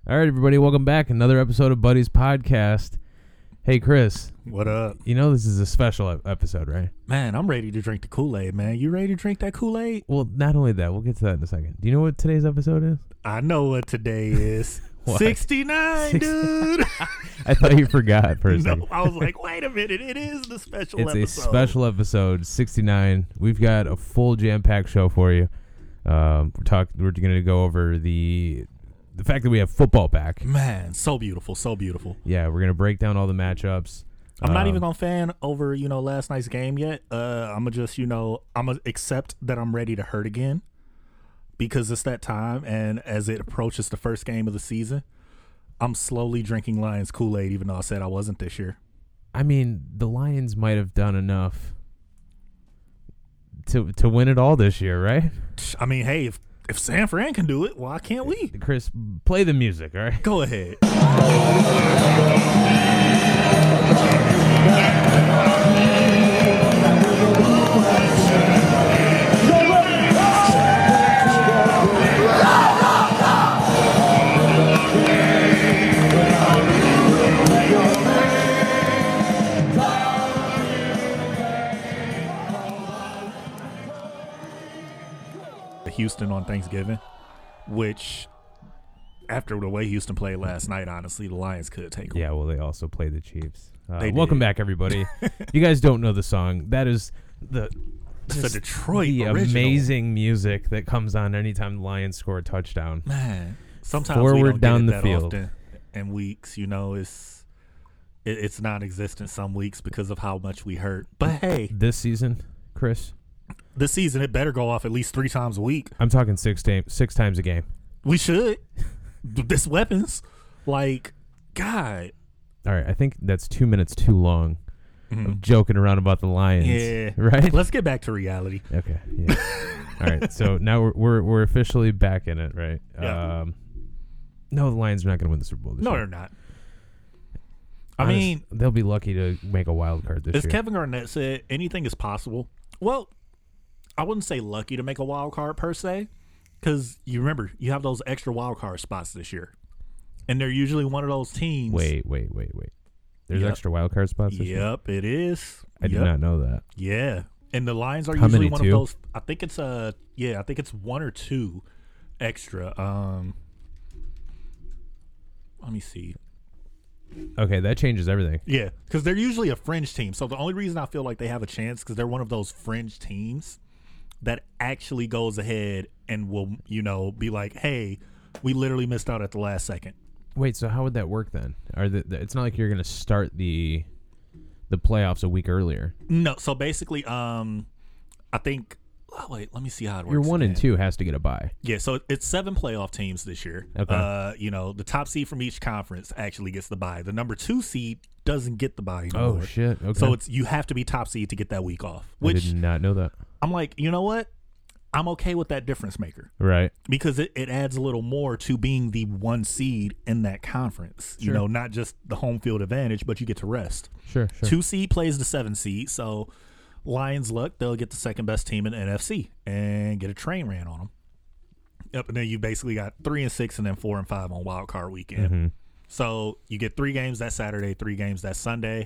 All right, everybody, welcome back. Another episode of Buddy's Podcast. Hey, Chris. What up? You know this is a special episode, right? Man, I'm ready to drink the Kool-Aid, man. You ready to drink that Kool-Aid? Well, not only that, we'll get to that in a second. Do you know what today's episode is? I know what today is. What? 69, dude. I thought you forgot for a second. No, I was like, wait a minute. It is the special It's episode. a special episode, 69. We've got a full jam-packed show for you. We're going to go over the fact that we have football back. Man, so beautiful, so beautiful. Yeah, we're going to break down all the matchups. I'm not even going to fan over, last night's game yet. I'm going to just, I'm going to accept that I'm ready to hurt again because it's that time. And as it approaches the first game of the season, I'm slowly drinking Lions Kool-Aid, even though I said I wasn't this year. I mean, the Lions might have done enough to win it all this year, right? I mean, hey, if San Fran can do it, why can't we? Chris, play the music, all right? Go ahead. Houston on Thanksgiving, which after the way Houston played last night, honestly, the Lions could take them. Yeah, well, they also played the Chiefs. They welcome did. back, everybody. You guys don't know the song. That is It's the Detroit the original. amazing music that comes on anytime the Lions score a touchdown. Man, sometimes Forward we don't down get the it that field. often in weeks. It's non-existent some weeks because of how much we hurt. But hey, This season, Chris, this season it better go off at least 3 times a week. I'm talking six times a game. We should. This weapons, like, God. All right, I think that's 2 minutes too long of joking around about the Lions. Yeah. Right? Let's get back to reality. Okay. Yeah. All right. So now we're officially back in it, right? Yeah. No, the Lions are not going to win the Super Bowl this No, year. they're not. I mean, they'll be lucky to make a wild card this as year. Kevin Garnett said, anything is possible. Well, I wouldn't say lucky to make a wild card per se, because you remember you have those extra wild card spots this year, and they're usually one of those teams. Wait. There's Yep. extra wild card spots this year? Yep, it is. I did not know that. Yeah, and the Lions are How usually many, one two? of those. I think it's I think it's 1 or 2 extra. Let me see. Okay, that changes everything. Yeah, because they're usually a fringe team. So the only reason I feel like they have a chance because they're one of those fringe teams that actually goes ahead and will, be like, hey, we literally missed out at the last second. Wait, so how would that work then? It's not like you're going to start the playoffs a week earlier. No, so basically, I think. Oh, wait, let me see how it works. Your 1 and again. 2 has to get a bye. Yeah, so it's 7 playoff teams this year. Okay. The top seed from each conference actually gets the bye. The number 2 seed doesn't get the bye anymore. Oh shit! Okay. So you have to be top seed to get that week off. I Which did not know that. I'm like, you know what? I'm okay with that difference maker Right. because it adds a little more to being the 1 seed in that conference. Sure. Not just the home field advantage, but you get to rest. Sure. 2 seed plays the 7 seed, so Lions luck, they'll get the second best team in the NFC and get a train ran on them. Yep, and then you basically got 3 and 6 and then 4 and 5 on wild card weekend. Mm-hmm. So you get 3 games that Saturday, 3 games that Sunday.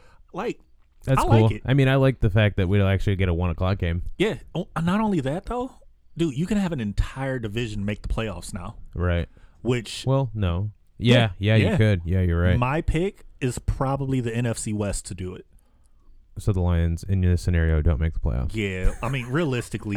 That's I cool. like it. I mean, I like the fact that we'll actually get a 1:00 game. Yeah. Not only that though, dude, you can have an entire division make the playoffs now. Right. Which Well, no. Yeah, Yeah. you could. Yeah, you're right. my pick is probably the NFC West to do it. So the Lions, in this scenario, don't make the playoffs. Yeah, I mean, realistically,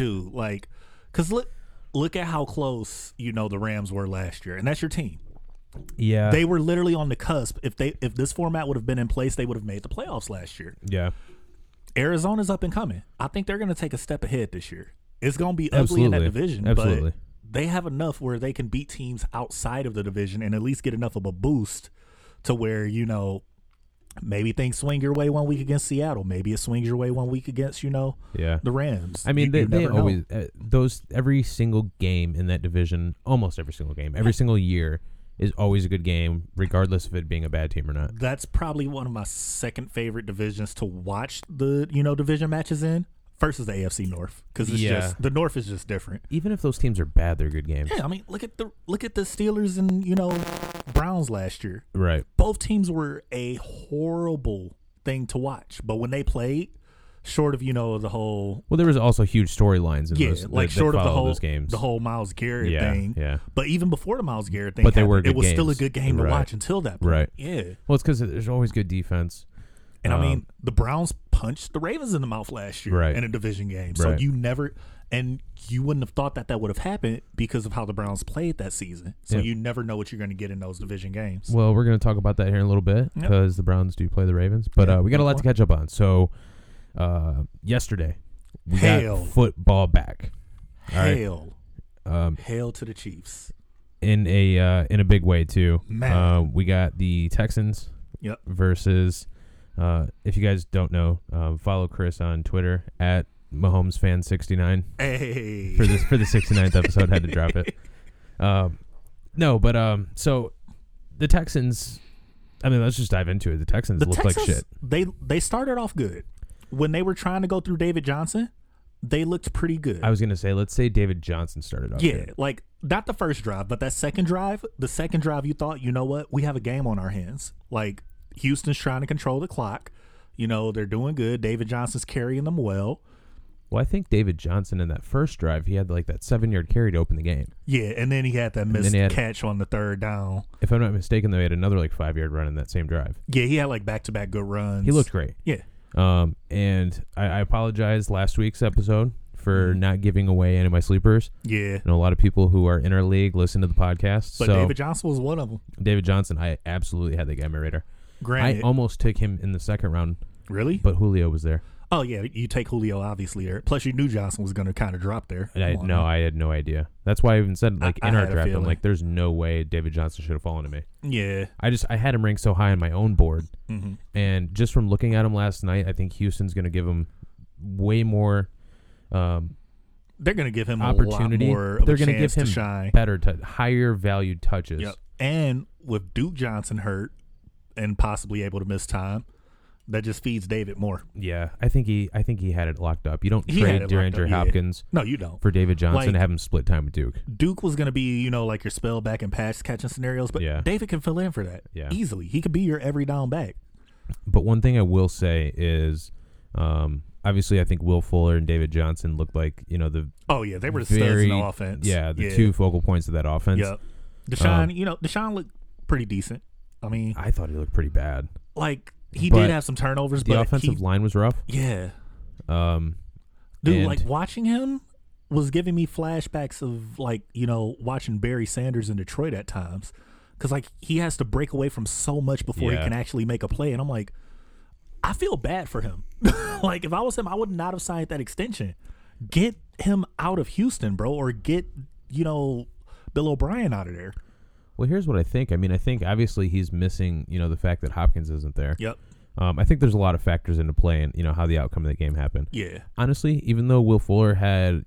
because look at how close the Rams were last year, and that's your team. Yeah. They were literally on the cusp. If this format would have been in place, they would have made the playoffs last year. Yeah. Arizona's up and coming. I think they're going to take a step ahead this year. It's going to be ugly in that division, Absolutely. but they have enough where they can beat teams outside of the division and at least get enough of a boost to where maybe things swing your way 1 week against Seattle. Maybe it swings your way 1 week against, Yeah. the Rams. I mean, You they never know. always every single game in that division, almost every single game, every single year is always a good game, regardless of it being a bad team or not. That's probably one of my second favorite divisions to watch the division matches in. First is the AFC North because it's Yeah. just the North is just different. Even if those teams are bad, they're good games. Yeah, I mean, look at the Steelers and Browns last year. Right. Both teams were a horrible thing to watch, but when they played, short of the whole Well, there was also huge storylines in yeah, those. like that short of followed those games. the whole Myles Garrett Yeah, thing. yeah. But even before the Myles Garrett thing, But they were happened, good it was still a games. good game to Right. watch until that point. Right. Yeah. Well, it's because there's always good defense. And I mean, the Browns punched the Ravens in the mouth last year Right. in a division game. So Right. you wouldn't have thought that would have happened because of how the Browns played that season. So Yeah. you never know what you're going to get in those division games. Well, we're going to talk about that here in a little bit Yep. because the Browns do play the Ravens. But Yeah, we got a lot to catch up on. So yesterday, we Hail. got football back. All right. Hail. Hail to the Chiefs. In a big way, too. Man. We got the Texans Yep. versus, if you guys don't know, follow Chris on Twitter at MahomesFan69 Hey. for the 69th episode. Had to drop it. So the Texans, I mean, let's just dive into it. The Texans look like shit. They started off good. When they were trying to go through David Johnson, they looked pretty good. I was going to say, let's say David Johnson started off. Yeah, good. like not the first drive, but that second drive, you thought, you know what? We have a game on our hands. Like Houston's trying to control the clock. They're doing good. David Johnson's carrying them well. Well, I think David Johnson in that first drive, he had like that 7-yard carry to open the game. Yeah, and then he had that missed catch on the third down. If I'm not mistaken, though, he had another like 5-yard run in that same drive. Yeah, he had like back-to-back good runs. He looked great. Yeah. And I apologize last week's episode for not giving away any of my sleepers. Yeah. I know a lot of people who are in our league listen to the podcast. But so David Johnson was one of them. David Johnson, I absolutely had that guy on my radar. Granted. I almost took him in the second round. Really? But Julio was there. Oh, yeah. You take Julio, obviously, there. Plus, you knew Johnson was going to kind of drop there. And I had no idea. That's why I even said, like, in I our had a draft, I'm feeling. like, there's no way David Johnson should have fallen to me. Yeah. I had him ranked so high on my own board. Mm-hmm. And just from looking at him last night, I think Houston's going to give him way more They're going to give him opportunity. a lot more of They're a gonna chance give him to shine. better, higher valued touches. Yep. And with Duke Johnson hurt and possibly able to miss time, that just feeds David more. Yeah, I think he had it locked up. You don't He had trade it locked DeAndre up, yeah. Hopkins No, you don't. for David Johnson Like- to have him split time with Duke. Duke was going to be, like your spell back and pass catching scenarios, but Yeah. David can fill in for that easily. He could be your every down back. But one thing I will say is, obviously, I think Will Fuller and David Johnson looked like the Oh, yeah. They were the studs in the offense. Yeah, the two focal points of that offense. Yep. Deshaun looked pretty decent. I mean, I thought he looked pretty bad. like, he But did have some turnovers, The but offensive line was rough. yeah. Um, Dude, and- like watching him was giving me flashbacks of watching Barry Sanders in Detroit at times, because like he has to break away from so much before he Yeah. can actually make a play, and I'm like, I feel bad for him. Like if I was him, I would not have signed that extension. Get him out of Houston, bro, or get Bill O'Brien out of there. Well, here's what I think. I mean, I think obviously he's missing, the fact that Hopkins isn't there. Yep. I think there's a lot of factors into play and, how the outcome of the game happened. Yeah. Honestly, even though Will Fuller had,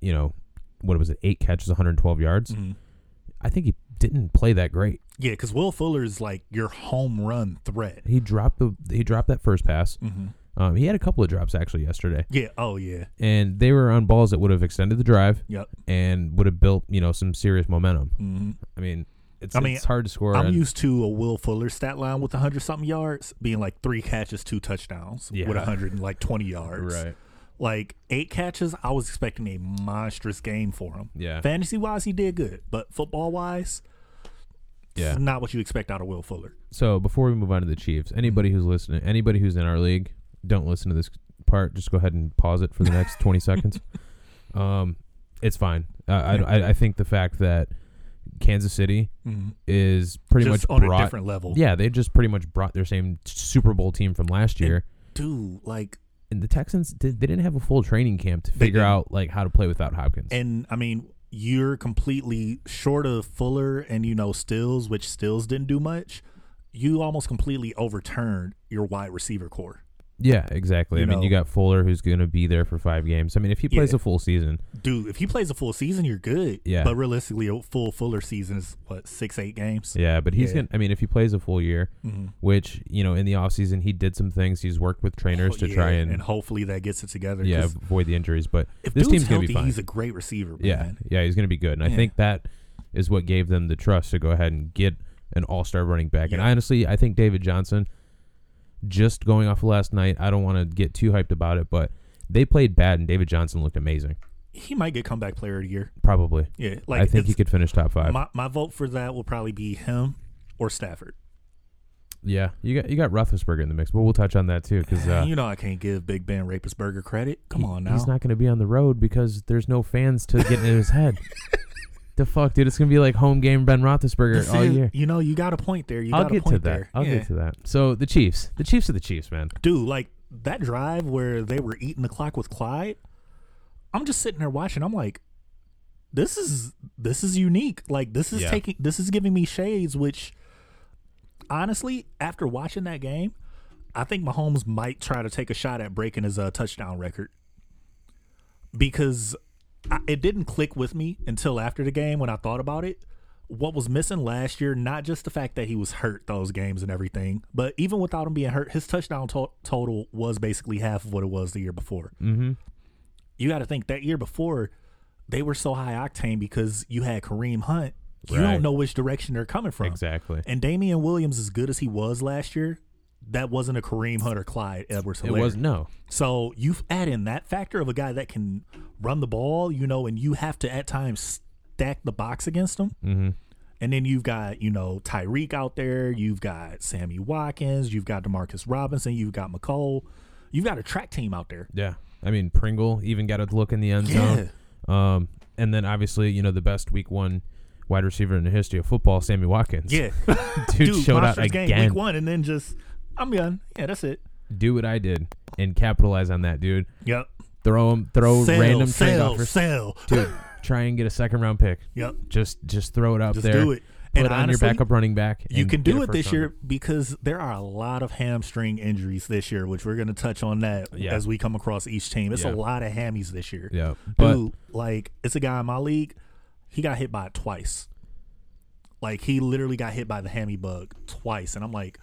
8 catches, 112 yards, Mhm. I think he didn't play that great. Yeah, because Will Fuller's like your home run threat. He dropped that first pass. Mm-hmm. He had a couple of drops actually yesterday, Yeah. Oh yeah. and they were on balls that would have extended the drive Yep. and would have built, some serious momentum. Mm-hmm. I mean, it's I mean, hard to score. I'm on- used to a Will Fuller stat line with 100-something yards being like 3 catches, 2 touchdowns Yeah. with 120 yards. Right. Like 8 catches, I was expecting a monstrous game for him. Yeah. Fantasy-wise, he did good, but football-wise, Yeah. it's not what you expect out of Will Fuller. So before we move on to the Chiefs, anybody who's listening, anybody who's in our league, don't listen to this part. Just go ahead and pause it for the next 20 seconds. It's fine. I think the fact that Kansas City is pretty Just much on a different level. Yeah, they just pretty much brought their same Super Bowl team from last year. Dude, like, And the Texans, they didn't have a full training camp to figure didn't. out like how to play without Hopkins. and I mean, you're completely short of Fuller and Stills, which Stills didn't do much. You almost completely overturned your wide receiver core. Yeah, exactly. You I mean, know? you got Fuller who's going to be there for 5 games. I mean, if he plays Yeah. a full season, Dude, if he plays a full season, you're good. Yeah. But realistically, a full Fuller season is, 6-8 games? yeah, but he's Yeah. going to, I mean, if he plays a full year, Mm-hmm. which, in the offseason, he did some things. He's worked with trainers to try and hopefully that gets it together. yeah, 'cause avoid the injuries. But if this dude's team's going to healthy, be fine. he's a great receiver, Yeah, man. yeah, he's going to be good. And I Yeah. think that is what gave them the trust to go ahead and get an all-star running back. And Yeah. honestly, I think David Johnson, just going off of last night, I don't want to get too hyped about it, but they played bad and David Johnson looked amazing. He might get comeback player of the year. Probably. Yeah, I think he could finish top 5. My vote for that will probably be him or Stafford. Yeah, you got Roethlisberger in the mix, but we'll touch on that too because I can't give Big Ben Roethlisberger credit. Come on now. he's not going to be on the road because there's no fans to get in his head. The fuck, dude! It's going to be like home game Ben Roethlisberger all year. You got a point there. I'll get to that. I'll get to that. So the Chiefs are the Chiefs, man. Dude, like that drive where they were eating the clock with Clyde. I'm just sitting there watching. I'm like, this is unique. Like this is giving me shades. Which, honestly, after watching that game, I think Mahomes might try to take a shot at breaking his touchdown record because it didn't click with me until after the game when I thought about it. What was missing last year, not just the fact that he was hurt those games and everything, but even without him being hurt, his touchdown total was basically half of what it was the year before. Mm-hmm. You got to think that year before, they were so high octane because you had Kareem Hunt. You Right. don't know which direction they're coming from. Exactly. And Damian Williams, as good as he was last year, that wasn't a Kareem Hunt or Clyde Edwards-Helaire. It was no. So you add in that factor of a guy that can run the ball, and you have to at times stack the box against him. Mm-hmm. And then you've got, Tyreek out there. You've got Sammy Watkins. You've got Demarcus Robinson. You've got McCole. You've got a track team out there. Yeah. I mean, Pringle even got a look in the end zone. And then obviously, the best week 1 wide receiver in the history of football, Sammy Watkins. Yeah. Dude showed out monsters again. game week 1 and then just, I'm done. Yeah, that's it. Do what I did and capitalize on that, dude. Yep. Throw random trade offers. Sell. Dude, try and get a 2nd-round pick. Yep. just throw it out Just there. do it. Put And on honestly, your backup running back. you and can get do a it this first-rounder. year because there are a lot of hamstring injuries this year, which we're going to touch on that as we come across each team. It's a lot of hammies this year. Yeah. But Dude, it's a guy in my league. He got hit by it twice. Like, he literally got hit by the hammy bug twice. And I'm like,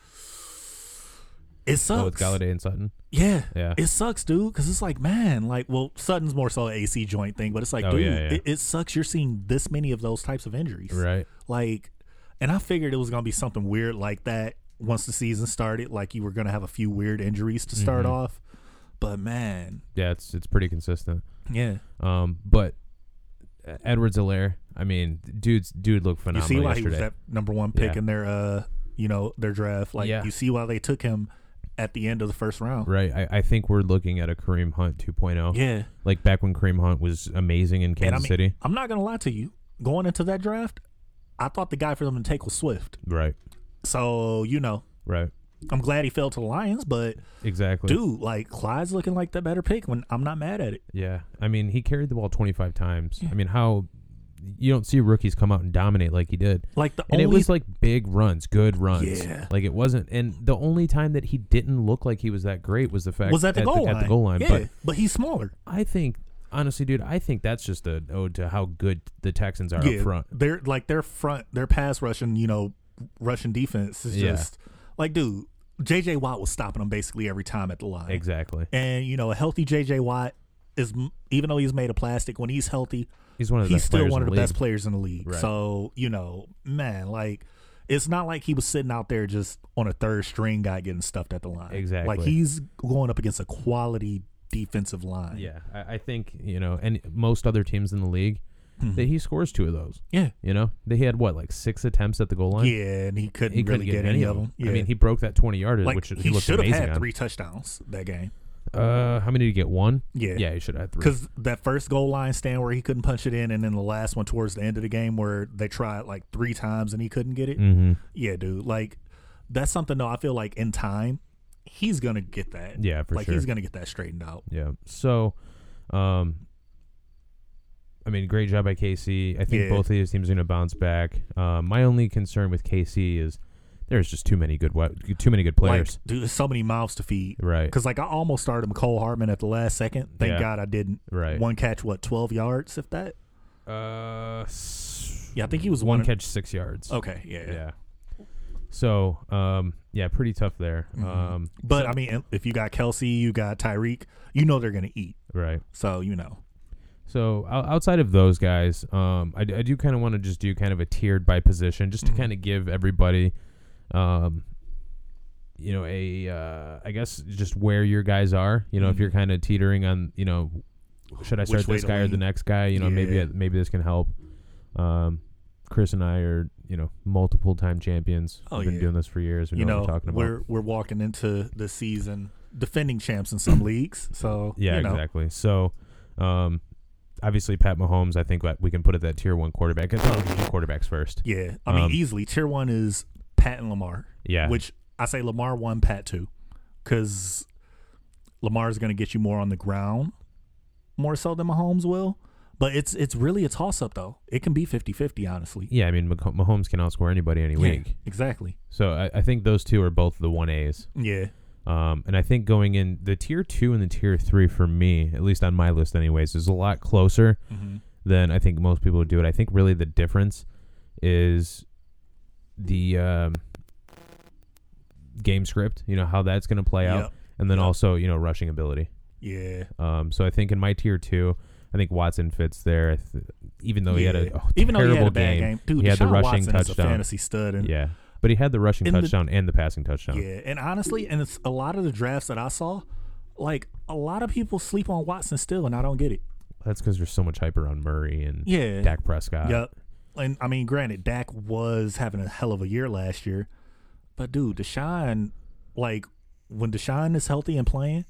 it sucks. it's Galladay and Sutton. Yeah. Yeah. It sucks, dude, because it's like, man, Sutton's more so an AC joint thing, but it's like, It sucks you're seeing this many of those types of injuries. Right. Like, and I figured it was going to be something weird like that once the season started. Like, you were going to have a few weird injuries to start off. But, man. Yeah, it's pretty consistent. Yeah. But Edwards-Helaire, I mean, dude looked phenomenal You see why yesterday. he was that number 1 pick in their, their draft. Like, you see why they took him at the end of the first round. Right. I think we're looking at a Kareem Hunt 2.0. Yeah. Like back when Kareem Hunt was amazing in Kansas City. I'm not going to lie to you. Going into that draft, I thought the guy for them to take was Swift. Right. So, Right. I'm glad he fell to the Lions, but Exactly. dude, like, Clyde's looking like the better pick when I'm not mad at it. Yeah. I mean, he carried the ball 25 times. I mean, how you don't see rookies come out and dominate like he did. Like it was like big runs, good runs. Yeah. Like it wasn't, and the only time that he didn't look like he was that great was the fact at the goal line. Yeah, but he's smaller. I think, honestly, dude, I think that's just an ode to how good the Texans are up front. They're like their pass rushing, Russian defense is just like, dude, J.J. Watt was stopping them basically every time at the line. Exactly. And a healthy J.J. Watt is, even though he's made of plastic, when he's healthy, he's one of the he's best still players one of in the the best league. players in the league. Right. So, man, like, it's not like he was sitting out there just on a third string guy getting stuffed at the line. Exactly. Like, he's going up against a quality defensive line. Yeah, I think, and most other teams in the league, that he scores 2 of those. Yeah. They had like 6 attempts at the goal line. Yeah, and he couldn't really get any of them. Yeah. I mean, he broke that 20-yarder, like, which he looked should have amazing had on. 3 touchdowns that game. How many did he get? 1? Yeah. Yeah, he should have had 3. Because that first goal line stand where he couldn't punch it in, and then the last one towards the end of the game where they tried like 3 times and he couldn't get it. Mm-hmm. Yeah, dude. Like, that's something, though, I feel like in time, he's going to get that. Yeah, for sure. Like, he's going to get that straightened out. Yeah. So, I mean, great job by KC. I think both of these teams are going to bounce back. My only concern with KC is there's just too many good players. Like, dude, there's so many mouths to feed. Right. Because, like, I almost started McCole Hardman at the last second. Thank God I didn't. Right. One catch, 12 yards, if that? Yeah, I think he was one catch, 6 yards. Okay, yeah. So, pretty tough there. Mm-hmm. But, I mean, if you got Kelsey, you got Tyreek, you know they're going to eat. Right. So, you know. So, outside of those guys, I do kind of want to just do kind of a tiered by position just to kind of give everybody, I guess just where your guys are. You know, if you're kind of teetering on, should I start this guy or the next guy? Maybe this can help. Chris and I are, multiple time champions. We've been doing this for years. We know what we're talking about. We're walking into the season defending champs in some leagues. So exactly. So, obviously Pat Mahomes, I think we can put it that tier 1 quarterback. I thought we could do quarterbacks first. Yeah, I mean easily tier 1 is Pat and Lamar. Yeah, which I say Lamar 1, Pat 2, because Lamar is going to get you more on the ground, more so than Mahomes will. But it's really a toss-up, though. It can be 50-50, honestly. Yeah, I mean, Mahomes can outscore anybody any week. Exactly. So I think those two are both the 1As. Yeah. And I think going in the tier 2 and the tier 3 for me, at least on my list anyways, is a lot closer than I think most people would do it. I think really the difference is the game script, how that's going to play out. And then also, rushing ability. Yeah. So I think in my tier 2, I think Watson fits there, even though he had a terrible bad game. Dude, he had the rushing Watson touchdown. Is a fantasy stud. But he had the rushing touchdown and the passing touchdown. Yeah, and honestly, and it's a lot of the drafts that I saw, like a lot of people sleep on Watson still, and I don't get it. That's because there's so much hype around Murray and Dak Prescott. Yep. And I mean, granted, Dak was having a hell of a year last year, but dude, Deshaun, like when Deshaun is healthy and playing,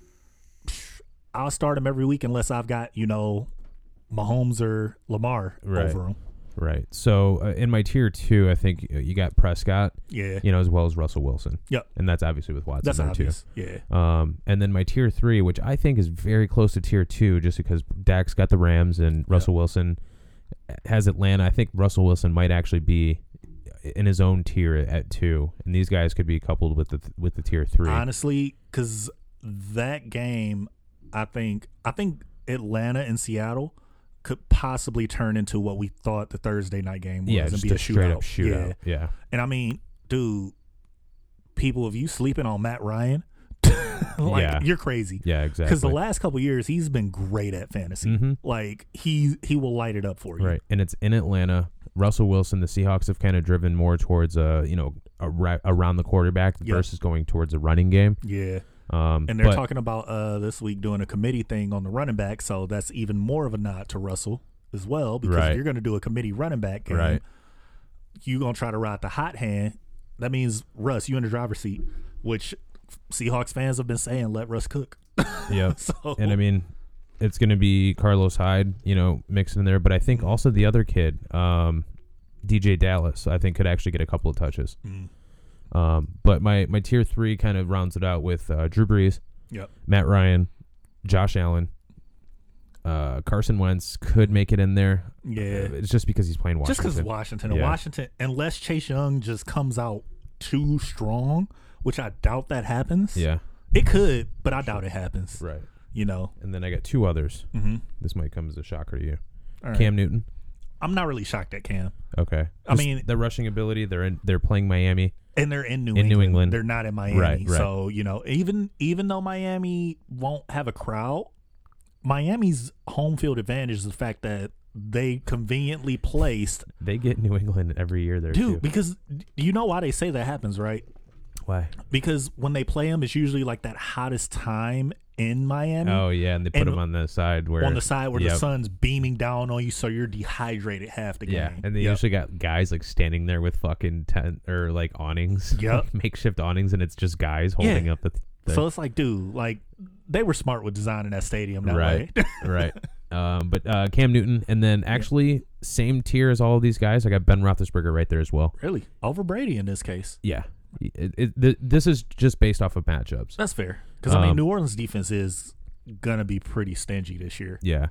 I'll start him every week unless I've got, Mahomes or Lamar over him. Right. So in my tier 2, I think you got Prescott. Yeah. As well as Russell Wilson. Yep. And that's obviously with Watson. That's there obvious. too. Yeah. And then my tier 3, which I think is very close to tier 2, just because Dak's got the Rams and Russell Wilson has Atlanta. I think Russell Wilson might actually be in his own tier at 2, and these guys could be coupled with the tier 3. Honestly, because that game, I think Atlanta and Seattle could possibly turn into what we thought the Thursday night game was and be a straight up shootout. Yeah. And I mean, dude, people, if you sleeping on Matt Ryan, you're crazy. Yeah, exactly. Because the last couple of years, he's been great at fantasy. Mm-hmm. Like he will light it up for you. Right, and it's in Atlanta. Russell Wilson, the Seahawks have kind of driven more towards around the quarterback versus going towards a running game. Yeah. And they're talking about this week doing a committee thing on the running back, so that's even more of a nod to Russell as well, because if you're going to do a committee running back game, you're going to try to ride the hot hand. That means, Russ, you in the driver's seat, which Seahawks fans have been saying, let Russ cook. Yeah. And I mean, it's going to be Carlos Hyde, mixed in there, but I think also the other kid, DJ Dallas, I think could actually get a couple of touches. But my tier 3 kind of rounds it out with Drew Brees, Matt Ryan, Josh Allen, Carson Wentz could make it in there. Yeah, it's just because he's playing Washington. Just because Washington, unless Chase Young just comes out too strong, which I doubt that happens. Yeah, it could, but I doubt it happens. Right. And then I got 2 others. This might come as a shocker to you. Cam Newton. I'm not really shocked at Cam. Okay. I mean, the rushing ability. They're playing Miami. And they're in New England. They're not in Miami. Right. So, even though Miami won't have a crowd, Miami's home field advantage is the fact that they conveniently placed. They get New England every year there, too. Because you know why they say that happens, right? Why? Because when they play them, it's usually like that hottest time in Miami. Oh, yeah, and they put them on the side where the sun's beaming down on you, so you're dehydrated half the game. Yeah, and they usually got guys like standing there with fucking tent or like awnings, makeshift awnings, and it's just guys holding up the thing. So it's like, dude, like they were smart with designing that stadium that way. Right. But Cam Newton, and then actually same tier as all of these guys. I got Ben Roethlisberger right there as well. Really? Over Brady in this case. Yeah. This is just based off of matchups. That's fair. Because, I mean, New Orleans defense is going to be pretty stingy this year. Yeah.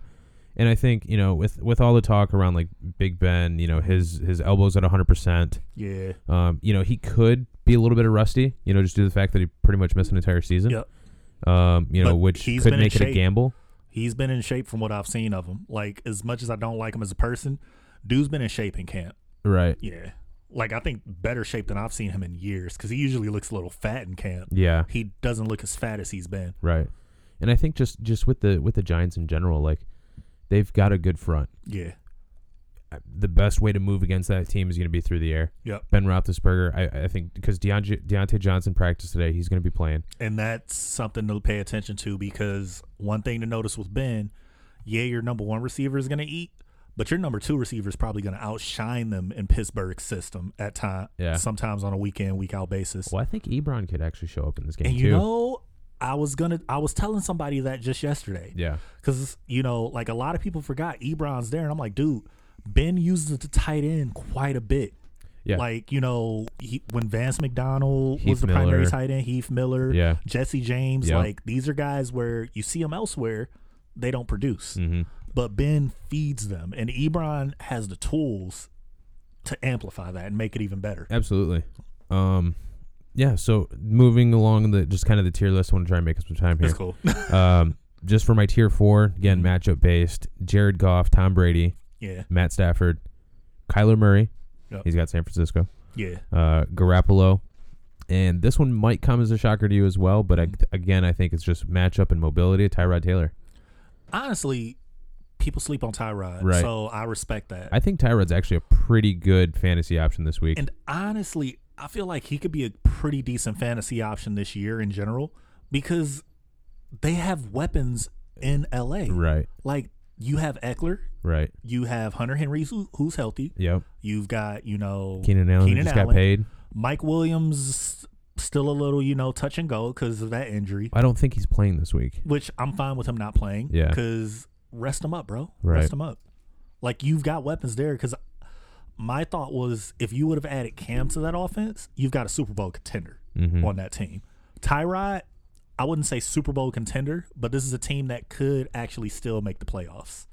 And I think, with all the talk around like Big Ben, his elbow's at 100%. Yeah. He could be a little bit of rusty, just due to the fact that he pretty much missed an entire season. Yep. Which could make it a gamble. He's been in shape from what I've seen of him. Like, as much as I don't like him as a person, dude's been in shape in camp. Right. Yeah. Like, I think better shape than I've seen him in years, because he usually looks a little fat in camp. Yeah. He doesn't look as fat as he's been. Right. And I think just with the Giants in general, like, they've got a good front. Yeah. The best way to move against that team is going to be through the air. Yep. Ben Roethlisberger, I think, because Deontay Johnson practiced today, he's going to be playing. And that's something to pay attention to, because one thing to notice with Ben, your number one receiver is going to eat, but your number two receiver is probably going to outshine them in Pittsburgh's system at times. Yeah. Sometimes on a week in, week out basis. Well, I think Ebron could actually show up in this game, and too. I was telling somebody that just yesterday. Yeah. Because, like, a lot of people forgot Ebron's there. And I'm like, dude, Ben uses the tight end quite a bit. Yeah. Like, when Vance McDonald Heath was the Miller. primary tight end, Heath Miller, Yeah. Jesse James, Yep. like, these are guys where you see them elsewhere, they don't produce. Mm-hmm. But Ben feeds them. And Ebron has the tools to amplify that and make it even better. Absolutely. Yeah, so moving along just kind of the tier list, I want to try and make up some time here. That's cool. Just for my tier 4, again, matchup based, Jared Goff, Tom Brady, Yeah. Matt Stafford, Kyler Murray. Yep. He's got San Francisco. Yeah. Garoppolo. And this one might come as a shocker to you as well, but again, I think it's just matchup and mobility. Tyrod Taylor. Honestly, people sleep on Tyrod, Right. so I respect that. I think Tyrod's actually a pretty good fantasy option this week. And honestly, I feel like he could be a pretty decent fantasy option this year in general, because they have weapons in LA. Right. Like, you have Eckler, Right. you have Hunter Henry, who's healthy. Yep. You've got, Keenan Allen just got paid. Mike Williams still a little, touch and go because of that injury, I don't think he's playing this week. which I'm fine with him not playing. Yeah. Because rest him up, bro. Right. Rest him up. Like, you've got weapons there, because my thought was, if you would have added Cam to that offense, you've got a Super Bowl contender on that team. Tyrod, I wouldn't say Super Bowl contender, but this is a team that could actually still make the playoffs.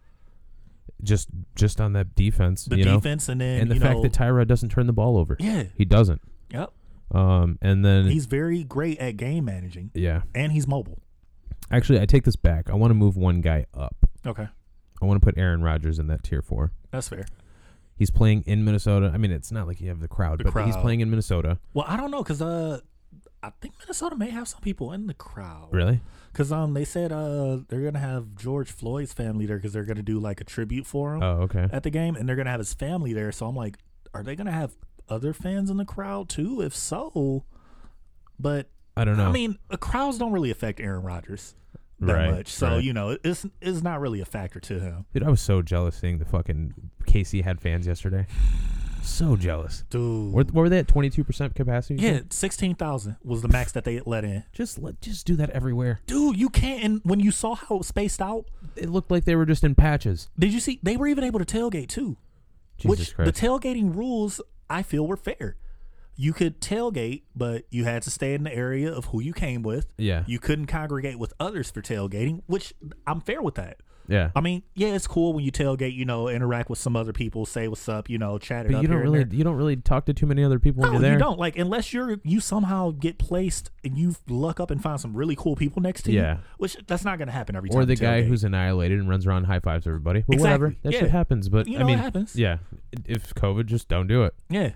Just on that defense, The defense, and then the fact that Tyrod doesn't turn the ball over. Yeah. He doesn't. Yep. And then He's very great at game managing. yeah. And he's mobile. Actually, I take this back. I want to move one guy up. Okay. I want to put Aaron Rodgers in that tier 4. That's fair. He's playing in Minnesota. I mean, it's not like you have the crowd, but he's playing in Minnesota. Well, I don't know, because I think Minnesota may have some people in the crowd. Really? Because they said they're going to have George Floyd's family there, because they're going to do like a tribute for him Oh, okay. at the game, and they're going to have his family there. So I'm like, are they going to have other fans in the crowd too? If so, but I don't know. I mean, crowds don't really affect Aaron Rodgers that much. So, right. It's not really a factor to him. Dude, I was so jealous seeing the fucking KC had fans yesterday. So jealous. Dude. Were they at 22% capacity? Yeah, 16,000 was the max that they let in. Just do that everywhere. Dude, you can't. And when you saw how it spaced out, It looked like they were just in patches. did you see? They were even able to tailgate too. Jesus Christ. The tailgating rules, I feel, were fair. You could tailgate, but you had to stay in the area of who you came with. Yeah. You couldn't congregate with others for tailgating, which I'm fair with that. Yeah. I mean, yeah, it's cool when you tailgate, interact with some other people, say what's up, chat it But up you don't here and really there. you don't really talk to too many other people when No, you're there. you don't. Like, unless you somehow get placed and you luck up and find some really cool people next to you. Yeah. Which that's not going to happen every time. Or the you guy tailgate. who's annihilated and runs around and high fives everybody. But Exactly. whatever. That Yeah. shit happens. But I mean, it happens. yeah. If COVID, just don't do it. Yeah.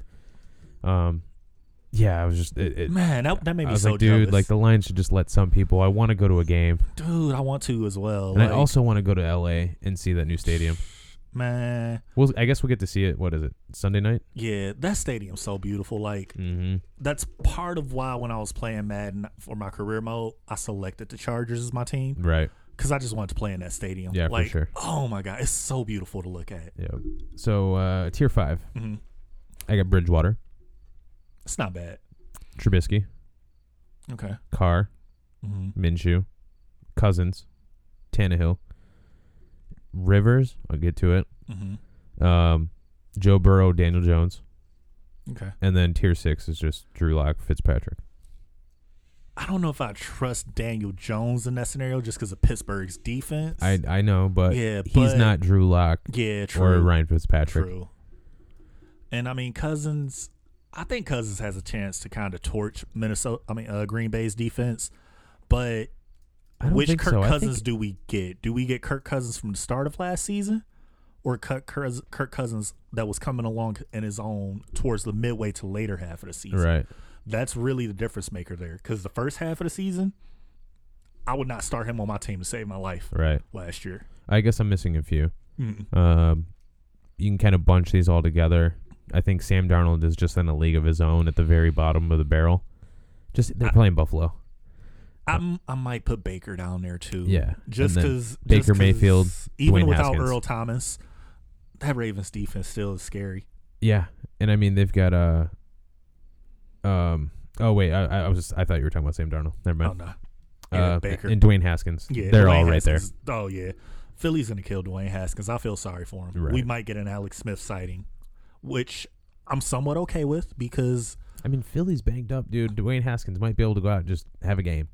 Yeah, I was just it Man, that made I me was so like, dude, jealous. like the Lions should just let some people. I want to go to a game, Dude, I want to as well. and I also want to go to LA and see that new stadium. Man, Well, I guess we'll get to see it. What is it? Sunday night? yeah, that stadium's so beautiful. Like, Mm-hmm. that's part of why when I was playing Madden for my career mode, I selected the Chargers as my team, Right. because I just wanted to play in that stadium. Yeah, for like, sure. Oh my god, it's so beautiful to look at. Yeah. So tier 5, Mm-hmm. I got Bridgewater, It's not bad. Trubisky, Okay. Carr, Mm-hmm. Minshew, Cousins, Tannehill, Rivers. I'll get to it. Mm-hmm. Joe Burrow, Daniel Jones, Okay. and then tier 6 is just Drew Lock, Fitzpatrick. I don't know if I trust Daniel Jones in that scenario just because of Pittsburgh's defense. I know, but Yeah, he's but- not Drew Lock Yeah, true. or Ryan Fitzpatrick. True. And I mean, Cousins. I think Cousins has a chance to kind of torch Green Bay's defense. But I don't which think Kirk so. I Cousins think, do we get? Do we get Kirk Cousins from the start of last season, or Kirk Cousins that was coming along in his own towards the midway to later half of the season? right. That's really the difference maker there. Because the first half of the season, I would not start him on my team to save my life Right. last year. I guess I'm missing a few. Mm. You can kind of bunch these all together. I think Sam Darnold is just in a league of his own at the very bottom of the barrel. They're playing Buffalo. I might put Baker down there too. Yeah. Just And then because Baker Mayfield, even Dwayne without Haskins. Earl Thomas, that Ravens defense still is scary. Yeah, and I mean they've got Oh wait, I thought you were talking about Sam Darnold. Never Oh mind. no, yeah, Baker And Dwayne Haskins. Yeah, they're Dwayne all right Haskins. Oh yeah, Philly's gonna kill Dwayne Haskins. I feel sorry for him. Right. We might get an Alex Smith sighting, which I'm somewhat okay with because there. I mean, Philly's banged up, dude. Dwayne Haskins might be able to go out and just have a game.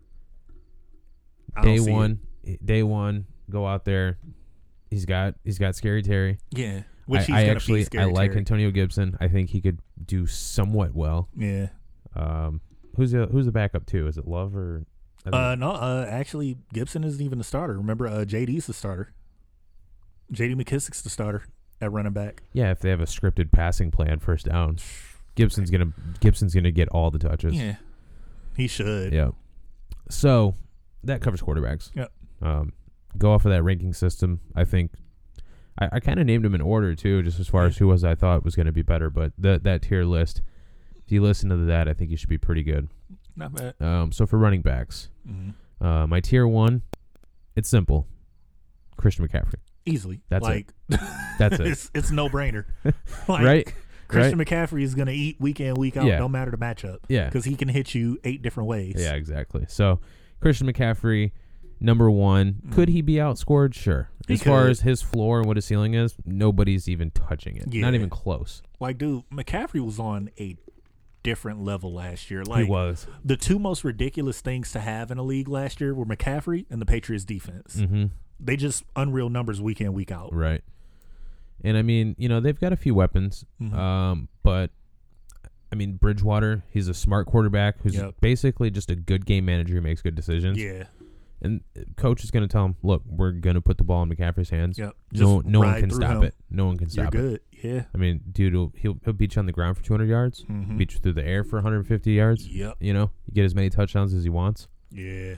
I don't see Day one, go out there. He's got Scary Terry. Yeah, which he's I gonna actually be Scary I like Terry. Antonio Gibson. I think he could do somewhat well. Yeah. Who's the backup too? Is it Love or? No. Actually, Gibson isn't even the starter. Remember, JD's the starter. JD McKissick's the starter at running back. Yeah, if they have a scripted passing play on first down, Gibson's gonna get all the touches. Yeah, he should. Yeah. So that covers quarterbacks. Yep. Go off of that ranking system. I think I kind of named them in order too, just as far as who I thought was going to be better. But that tier list, if you listen to that, I think you should be pretty good. Not bad. So for running backs, Mm-hmm. my tier 1, it's simple. Christian McCaffrey. Easily. That's like, it. That's it. It's no brainer. Like, Right? Christian McCaffrey is going to eat week in, week out, Yeah. no matter the matchup. Yeah. Because he can hit you 8 different ways. Yeah, exactly. So Christian McCaffrey, number 1. Could he be outscored? Sure. He As far could. as his floor and what his ceiling is, nobody's even touching it. Yeah. Not even close. Like, dude, McCaffrey was on a different level last year. Like, he was. the two most ridiculous things to have in a league last year were McCaffrey and the Patriots defense. Mm-hmm. They just unreal numbers week in, week out. Right. And I mean, they've got a few weapons. Mhm. But I mean, Bridgewater, he's a smart quarterback who's Yep. basically just a good game manager who makes good decisions. Yeah. And coach is going to tell him, look, we're going to put the ball in McCaffrey's hands. Yep. No Just one ride can through stop him. it. No one can You're stop it. good. Yeah. I mean, dude, he'll beat you on the ground for 200 yards, Mhm. beat you through the air for 150 yards. Yep. You get as many touchdowns as he wants. Yeah.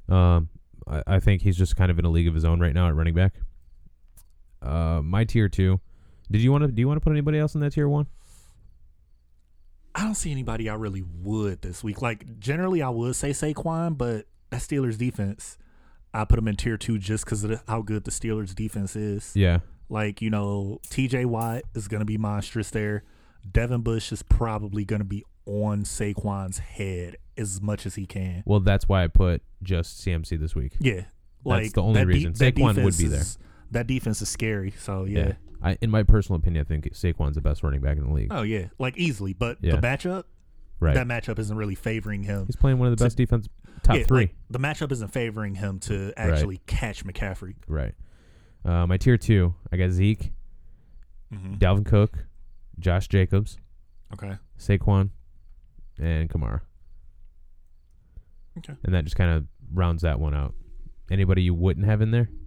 I think he's just kind of in a league of his own right now at running back. My tier 2. Do you want to put anybody else in that tier 1? I don't see anybody I really would this week. Like, generally, I would say Saquon, but that Steelers defense, I put him in tier 2 just because of how good the Steelers defense is. Yeah. Like, TJ Watt is going to be monstrous there. Devin Bush is probably going to be on Saquon's head as much as he can. Well, that's why I put just CMC this week. Yeah. That's the only reason. Saquon would be there. That defense is scary. So, yeah. In my personal opinion, I think Saquon's the best running back in the league. Oh, yeah. Like, easily. But Yeah. the matchup, Right. that matchup isn't really favoring him. He's playing one of the best defense top 3. Like, the matchup isn't favoring him to actually catch McCaffrey. Right. My tier 2, I got Zeke, Mm-hmm. Dalvin Cook, Josh Jacobs, Okay. Saquon, and Kamara. Okay. And that just kind of rounds that one out. Anybody you wouldn't have in there?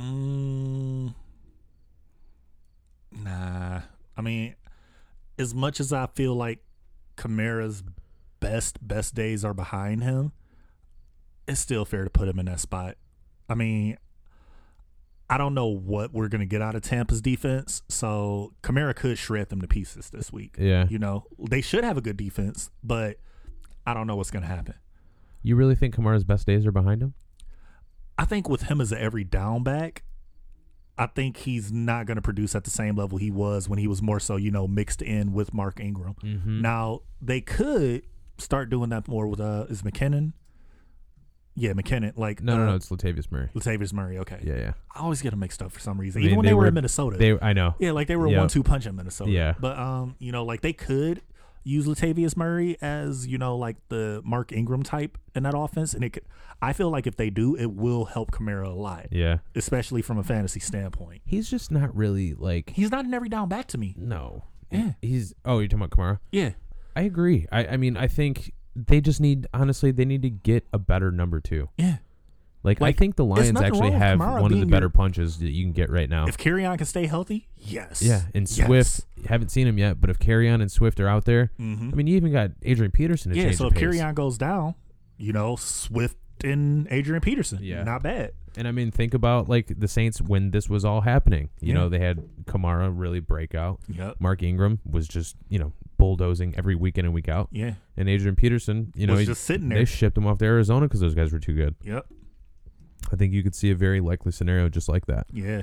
Nah. I mean, as much as I feel like Kamara's best days are behind him, it's still fair to put him in that spot. I mean, I don't know what we're going to get out of Tampa's defense, so Kamara could shred them to pieces this week. Yeah. They should have a good defense, but I don't know what's going to happen. You really think Kamara's best days are behind him? I think with him as an every down back, I think he's not going to produce at the same level he was when he was more so, mixed in with Mark Ingram. Mm-hmm. Now, they could start doing that more with, is McKinnon? Yeah, McKinnon. Like, No, it's Latavius Murray. Latavius Murray, okay. Yeah. I always get them mixed up for some reason. I mean, Even when they they were were- in Minnesota. I know. Yeah, like they were Yep. 1-2 punch in Minnesota. Yeah. But, like they could, use Latavius Murray as, like the Mark Ingram type in that offense. And I feel like if they do, it will help Kamara a lot. Yeah. Especially from a fantasy standpoint. He's just not really like. He's not an every down back to me. No. Yeah. Oh, you're talking about Kamara? Yeah. I agree. I mean, I think they just need, honestly, they need to get a better number 2. Yeah. Like I think the Lions actually have one of the better punches that you can get right now. If Kerryon can stay healthy, yes. Yeah, and Swift, haven't seen him yet, but if Kerryon and Swift are out there, I mean, you even got Adrian Peterson to change the pace. So if Kerryon goes down, Swift and Adrian Peterson, not bad. And I mean, think about like the Saints when this was all happening. You know, they had Kamara really break out. Yep. Mark Ingram was just, bulldozing every week in and week out. Yeah. And Adrian Peterson, was just sitting there. They shipped him off to Arizona because those guys were too good. Yep. I think you could see a very likely scenario just like that. Yeah.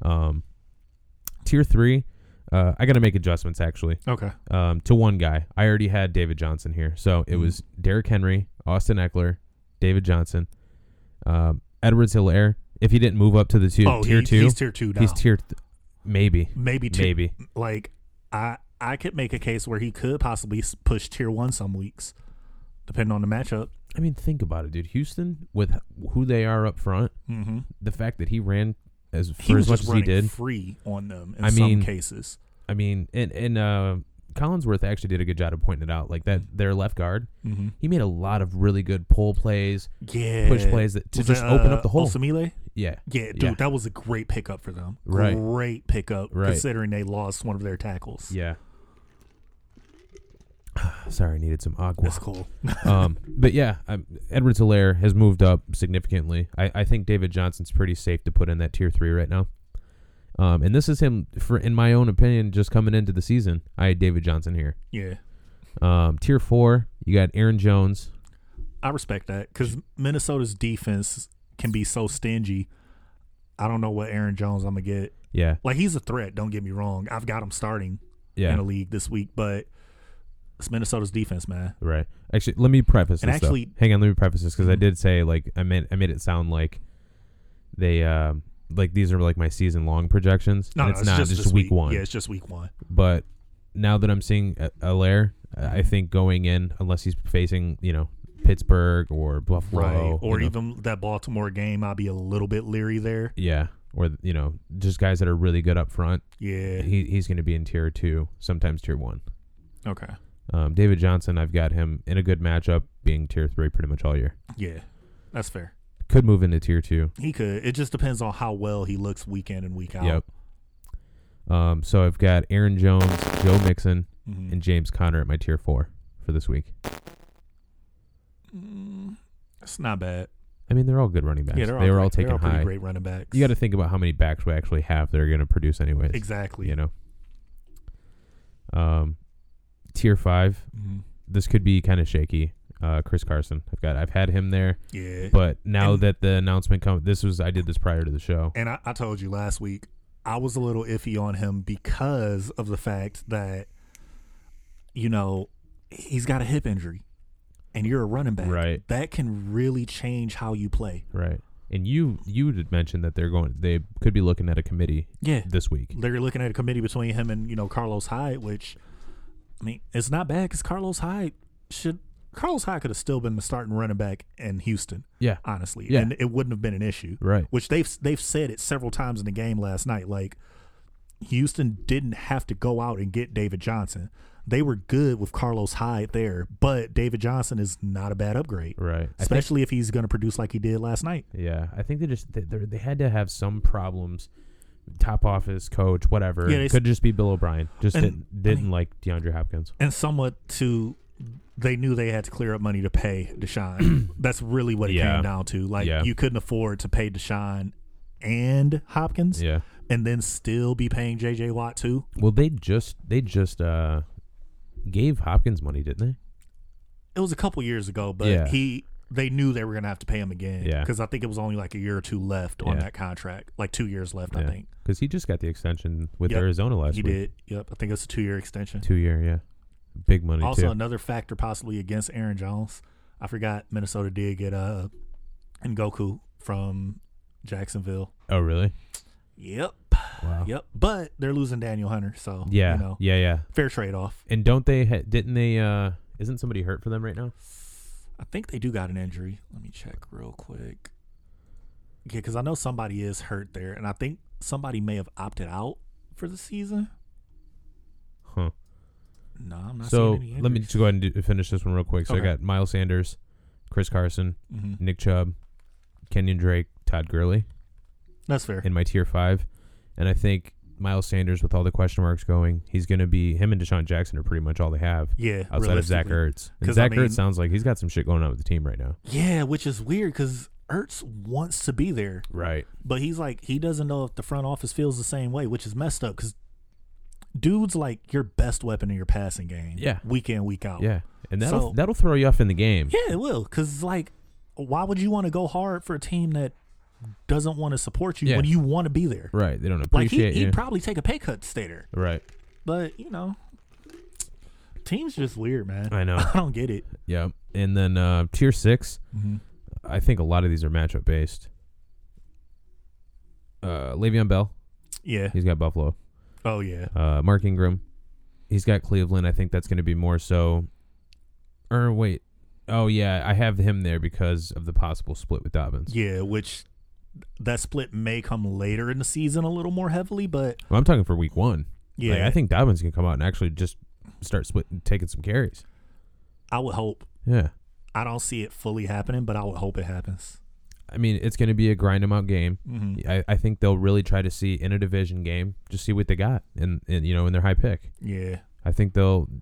Tier 3, I got to make adjustments actually. Okay. To one guy. I already had David Johnson here. So it was Derrick Henry, Austin Eckler, David Johnson, Edwards-Helaire. If he didn't move up to the tier 2. He's tier 2 now. He's maybe. Maybe. Like, I could make a case where he could possibly push tier 1 some weeks, depending on the matchup. I mean, think about it, dude. Houston, with who they are up front, the fact that he ran as much as he did, free on them in some cases. I mean, and Collinsworth actually did a good job of pointing it out. Like that, their left guard, he made a lot of really good pull plays, push plays to just open up the hole. Osamile? Yeah, dude, that was a great pickup for them. Right, great pickup considering they lost one of their tackles. Yeah. Sorry, I needed some agua. That's cool. But yeah, Edwards-Helaire has moved up significantly. I think David Johnson's pretty safe to put in that tier 3 right now. And this is him, in my own opinion, just coming into the season. I had David Johnson here. Yeah. Tier 4, you got Aaron Jones. I respect that because Minnesota's defense can be so stingy. I don't know what Aaron Jones I'm going to get. Yeah. Like, he's a threat, don't get me wrong. I've got him starting in a league this week, but it's Minnesota's defense, man. Right. Actually, let me preface this. Hang on, let me preface this because I did say I made it sound like they like these are like my season long projections. No, and it's not just week 1. Yeah, it's just week 1. But now that I'm seeing Helaire, I think going in, unless he's facing Pittsburgh or Buffalo, or even that Baltimore game, I'll be a little bit leery there. Yeah. Or just guys that are really good up front. Yeah. He's going to be in tier 2, sometimes tier 1. Okay. David Johnson, I've got him in a good matchup being tier 3 pretty much all year. Yeah, that's fair. Could move into tier 2. He could. It just depends on how well he looks week in and week out. Yep. So I've got Aaron Jones, Joe Mixon, and James Conner at my tier 4 for this week. It's not bad. I mean, they're all good running backs. Yeah, they were all taken high. Pretty great running backs. You got to think about how many backs we actually have that are going to produce anyways. Exactly. Tier 5. This could be kind of shaky. Chris Carson. I've had him there. Yeah. But now that the announcement comes, I did this prior to the show. And I told you last week, I was a little iffy on him because of the fact that, he's got a hip injury and you're a running back. Right. That can really change how you play. Right. And you did mention that they could be looking at a committee this week. They're looking at a committee between him and, Carlos Hyde, which, I mean, it's not bad because Carlos Hyde could have still been the starting running back in Houston. Yeah. Honestly. Yeah. And it wouldn't have been an issue. Right. Which they've said it several times in the game last night. Like, Houston didn't have to go out and get David Johnson. They were good with Carlos Hyde there, but David Johnson is not a bad upgrade. Right. Especially if he's going to produce like he did last night. Yeah. I think they had to have some problems. Top office, coach, whatever. Yeah, it could just be Bill O'Brien. Didn't like DeAndre Hopkins. And somewhat they knew they had to clear up money to pay Deshaun. That's really what it came down to. Like, you couldn't afford to pay Deshaun and Hopkins and then still be paying J.J. Watt too. Well, they just gave Hopkins money, didn't they? It was a couple years ago, but they knew they were going to have to pay him again because I think it was only like a year or two left on that contract, like 2 years left, I think. Because he just got the extension with Arizona last week. He did. Yep. I think it's a 2-year extension. 2-year, yeah. Big money, also, too. Another factor possibly against Aaron Jones. I forgot Minnesota did get Ngoku from Jacksonville. Oh, really? Yep. Wow. Yep. But they're losing Daniel Hunter, so Yeah. you know, Yeah. fair trade off. And don't they? Didn't they? Isn't somebody hurt for them right now? I think they do got an injury. Let me check real quick. Yeah, because I know somebody is hurt there, and I think somebody may have opted out for the season. Huh. No, I'm not So seeing any let me injuries. just go ahead and finish this one real quick. So Okay. I got Miles Sanders, Chris Carson, Mm-hmm. Nick Chubb, Kenyon Drake, Todd Gurley That's fair. in my tier 5, and I think Miles Sanders, with all the question marks going, he's going to be him and Deshaun Jackson are pretty much all they have Yeah, outside of Zach realistically. Ertz. And 'Cause, Zach I mean- Ertz sounds like he's got some shit going on with the team right now. Yeah, which is weird because Ertz wants to be there, Right. but he's like he doesn't know if the front office feels the same way, which is messed up because dude's like your best weapon in your passing game. Yeah. week in, week out. Yeah, and So- that'll throw you off in the game. Yeah, it will. Because, like, why would you want to go hard for a team that doesn't want to support you Yeah. when you want to be there? Right. They don't Like, appreciate you. he'd probably take a pay cut to stay there. Right. But, you know, team's just weird, man. I know. I don't get it. Yeah. And then tier 6, Mm-hmm. I think a lot of these are matchup based. Le'Veon Bell, Yeah. he's got Buffalo. Oh, yeah. Mark Ingram, he's got Cleveland. I think that's going to be more so. Or wait. Oh, yeah. I have him there because of the possible split with Dobbins. Yeah, which that split may come later in the season a little more heavily, but Well, I'm talking for week 1. yeah, Like, I think Dobbins can come out and actually just start taking some carries. I would hope. Yeah. I don't see it fully happening, but I would hope it happens. I mean, it's going to be a grind 'em out game. Mm-hmm. I think they'll really try to see in a division game, just see what they got in their high pick. Yeah. I think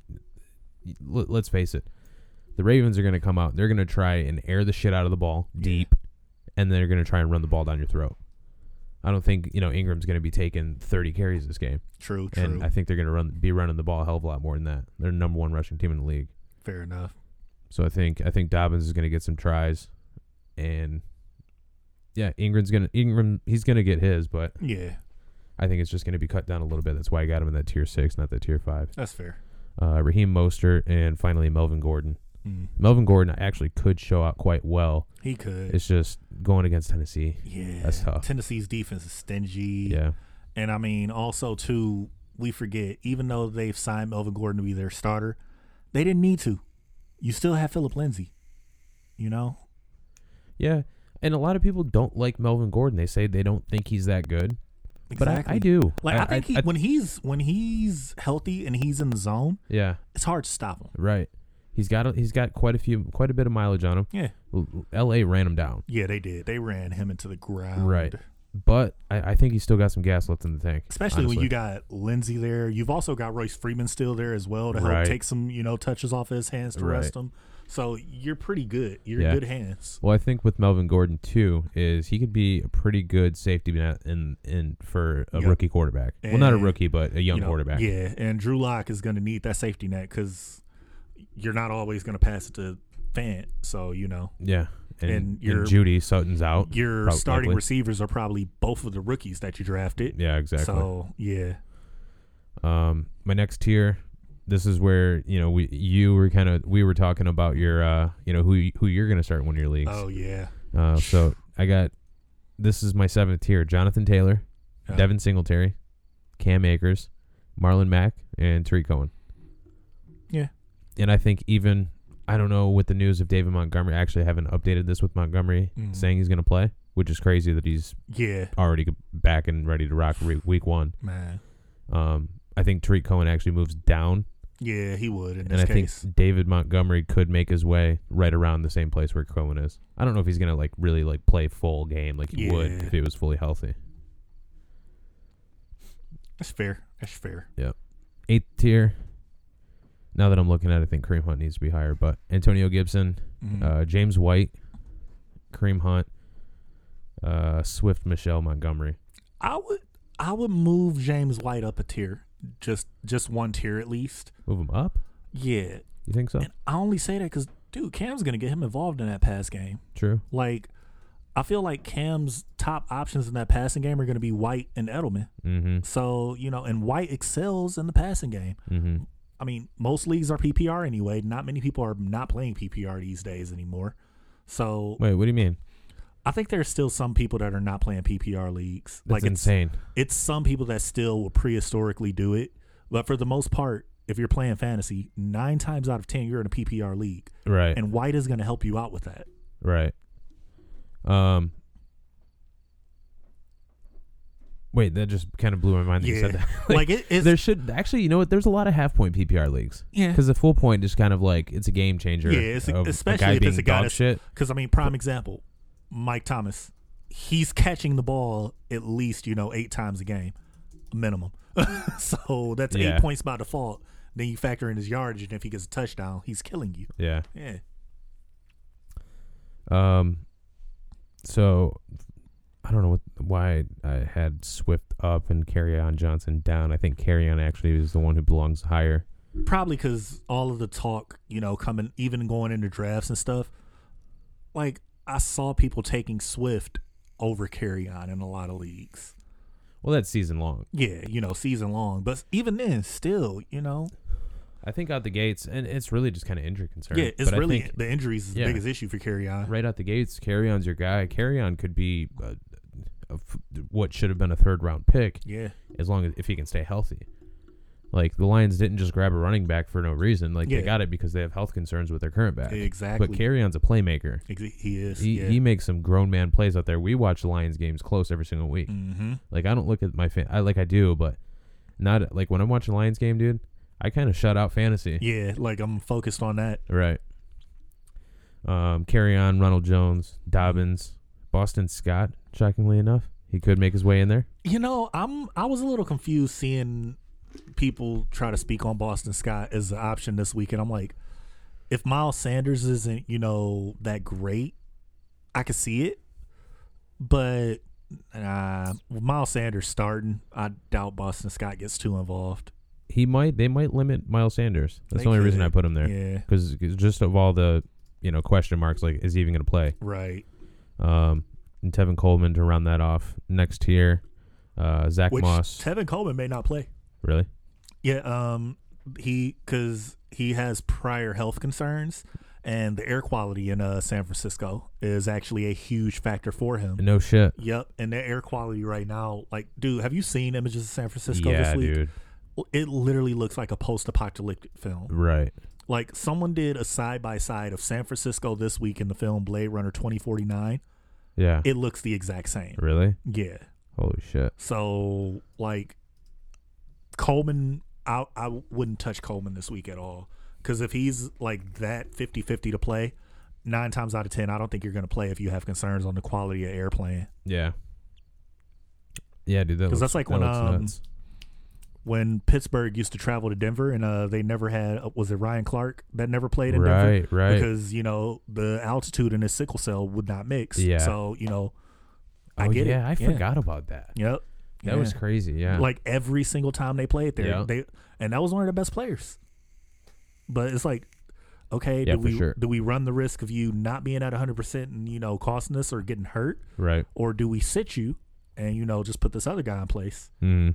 let's face it, the Ravens are going to come out. They're going to try and air the shit out of the ball deep, and they're going to try and run the ball down your throat. I don't think Ingram's going to be taking 30 carries this game, True. and I think they're going to be running the ball a hell of a lot more than that. They're the number 1 rushing team in the league, Fair enough. so I think Dobbins is going to get some tries, and yeah, Ingram he's going to get his, but Yeah, I think it's just going to be cut down a little bit. That's why I got him in that tier 6, not that tier 5. that's fair. Raheem Mostert, and finally Melvin Gordon. Mm. Melvin Gordon actually could show out quite well. He could. It's just going against Tennessee. Yeah, That's tough. Tennessee's defense is stingy. Yeah. And I mean, also too, we forget, even though they've signed Melvin Gordon to be their starter, they didn't need to. You still have Phillip Lindsay. You know? Yeah. And a lot of people don't like Melvin Gordon. They say they don't think he's that good. Exactly. But I do. Like I think when he's healthy and he's in the zone, yeah. it's hard to stop him. Right. He's got quite a bit of mileage on him. Yeah. LA ran him down. Yeah, they did. They ran him into the ground. Right. But I think he's still got some gas left in the tank. Especially honestly. when you got Lindsey there. You've also got Royce Freeman still there as well to help Right. take some, touches off his hands to rest him. So you're pretty good. You're Yeah. in good hands. Well, I think with Melvin Gordon too is he could be a pretty good safety net in for a Yep. rookie quarterback. Well, not a And, rookie, but a young quarterback. Yeah, and Drew Lock is going to need that safety net because you're not always going to pass it to Fant. So, Yeah. And And your- Judy Sutton's out. your starting likely. receivers are probably both of the rookies that you drafted. Yeah, exactly. So, yeah. My next tier, this is where we were talking about your who you're going to start in one of your leagues. Oh, yeah. So this is my 7th tier: Jonathan Taylor, Yeah. Devin Singletary, Cam Akers, Marlon Mack, and Tariq Cohen. Yeah. And I think I don't know with the news of David Montgomery. I actually haven't updated this with Montgomery saying he's going to play, which is crazy that he's Yeah, already back and ready to rock week 1. man. I think Tariq Cohen actually moves down, Yeah, he would in and this I case. think David Montgomery could make his way right around the same place where Cohen is. I don't know if he's going to really play full game like he would Yeah. if he was fully healthy. That's fair. That's fair. 8th tier. Now that I'm looking at it, I think Kareem Hunt needs to be higher, but Antonio Gibson, Mhm. James White, Kareem Hunt, Swift, Michelle, Montgomery. I would move James White up a tier, just one tier at least. Move him up? Yeah, You think so? and I only say that because dude, Cam's gonna get him involved in that pass game. True. Like, I feel like Cam's top options in that passing game are gonna be White and Edelman. Mm-hmm. So and White excels in the passing game. Mm-hmm. I mean, most leagues are PPR anyway. Not many people are not playing PPR these days anymore. So Wait, what do you mean? I think there's still some people that are not playing PPR leagues. That's insane. It's some people that still will prehistorically do it, but for the most part, if you're playing fantasy, 9 times out of 10 you're in a PPR league, Right. and White is going to help you out with that. Right. Wait, that just kind of blew my mind that you said that. There should actually, you know what? There's a lot of half-point PPR leagues. Yeah. Because the full point is kind of like it's a game changer. Yeah, it's especially a guy if it's a guy dog that's shit. Because I mean, prime example, Mike Thomas, he's catching the ball at least 8 times a game, minimum. So that's 8 points by default. Then you factor in his yardage, and if he gets a touchdown, he's killing you. Yeah. Yeah. So I don't know why I had Swift up and Kerryon Johnson down. I think Kerryon actually is the one who belongs higher. Probably because all of the talk, coming, even going into drafts and stuff. Like, I saw people taking Swift over Kerryon in a lot of leagues. Well, that's season long. Yeah, season long. But even then, still, I think out the gates, and it's really just kind of injury concern. Yeah, it's but really the injuries is the biggest issue for Kerryon. Right out the gates, Kerryon's your guy. Kerryon could be what should have been a 3rd-round pick. Yeah, as long as if he can stay healthy. Like the Lions didn't just grab a running back for no reason. Like they got it because they have health concerns with their current back. Exactly. But Kerryon's a playmaker. He is. He makes some grown man plays out there. We watch the Lions games close every single week. Mm-hmm. Like I don't look at my I do, but not like when I'm watching Lions game, dude. I kind of shut out fantasy. Yeah, like I'm focused on that. Right. Kerryon, Ronald Jones, Dobbins, Boston Scott. Shockingly enough, he could make his way in there. I was a little confused seeing people try to speak on Boston Scott as an option this week, and I'm like, if Miles Sanders isn't that great, I could see it, but with Miles Sanders starting, I doubt Boston Scott gets too involved. They might limit Miles Sanders. That's the only reason I put him there. Yeah, because just of all the question marks, like is he even going to play? Right. And Tevin Coleman to round that off. Next tier, Zach Moss. Tevin Coleman may not play. Really? Yeah. Because he has prior health concerns, and the air quality in San Francisco is actually a huge factor for him. No shit. Yep. And the air quality right now, like, dude, have you seen images of San Francisco this week? Yeah, dude. It literally looks like a post-apocalyptic film. Right. Like, someone did a side-by-side of San Francisco this week in the film Blade Runner 2049. Yeah. It looks the exact same. Really? Yeah. Holy shit. So, like, Coleman, I wouldn't touch Coleman this week at all. Because if he's, like, that 50-50 to play, 9 times out of 10, I don't think you're going to play if you have concerns on the quality of air playing. Yeah. Yeah, dude. Because that's like when Pittsburgh used to travel to Denver and they never had, was it Ryan Clark that never played in Denver? Right. Because, the altitude in his sickle cell would not mix. Yeah. So, I get it. Yeah, I forgot about that. Yep. That was crazy, yeah. Like every single time they played there, and that was one of the best players. But it's like, okay, do we run the risk of you not being at 100% and, costing us or getting hurt? Right. Or do we sit you and, just put this other guy in place?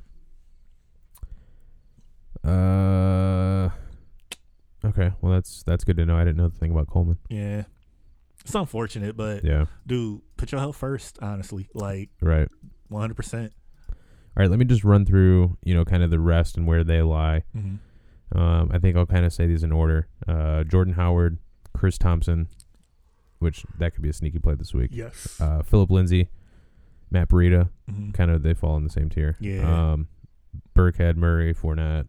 Okay, well that's good to know. I didn't know the thing about Coleman. Yeah, it's unfortunate, but dude, put your health first. Honestly, like right, 100%. All right, let me just run through kind of the rest and where they lie. Mm-hmm. I think I'll kind of say these in order. Jordan Howard, Chris Thompson, which that could be a sneaky play this week. Yes. Philip Lindsay, Matt Breida, mm-hmm. kind of they fall in the same tier. Yeah. Burkhead, Murray, Fournette.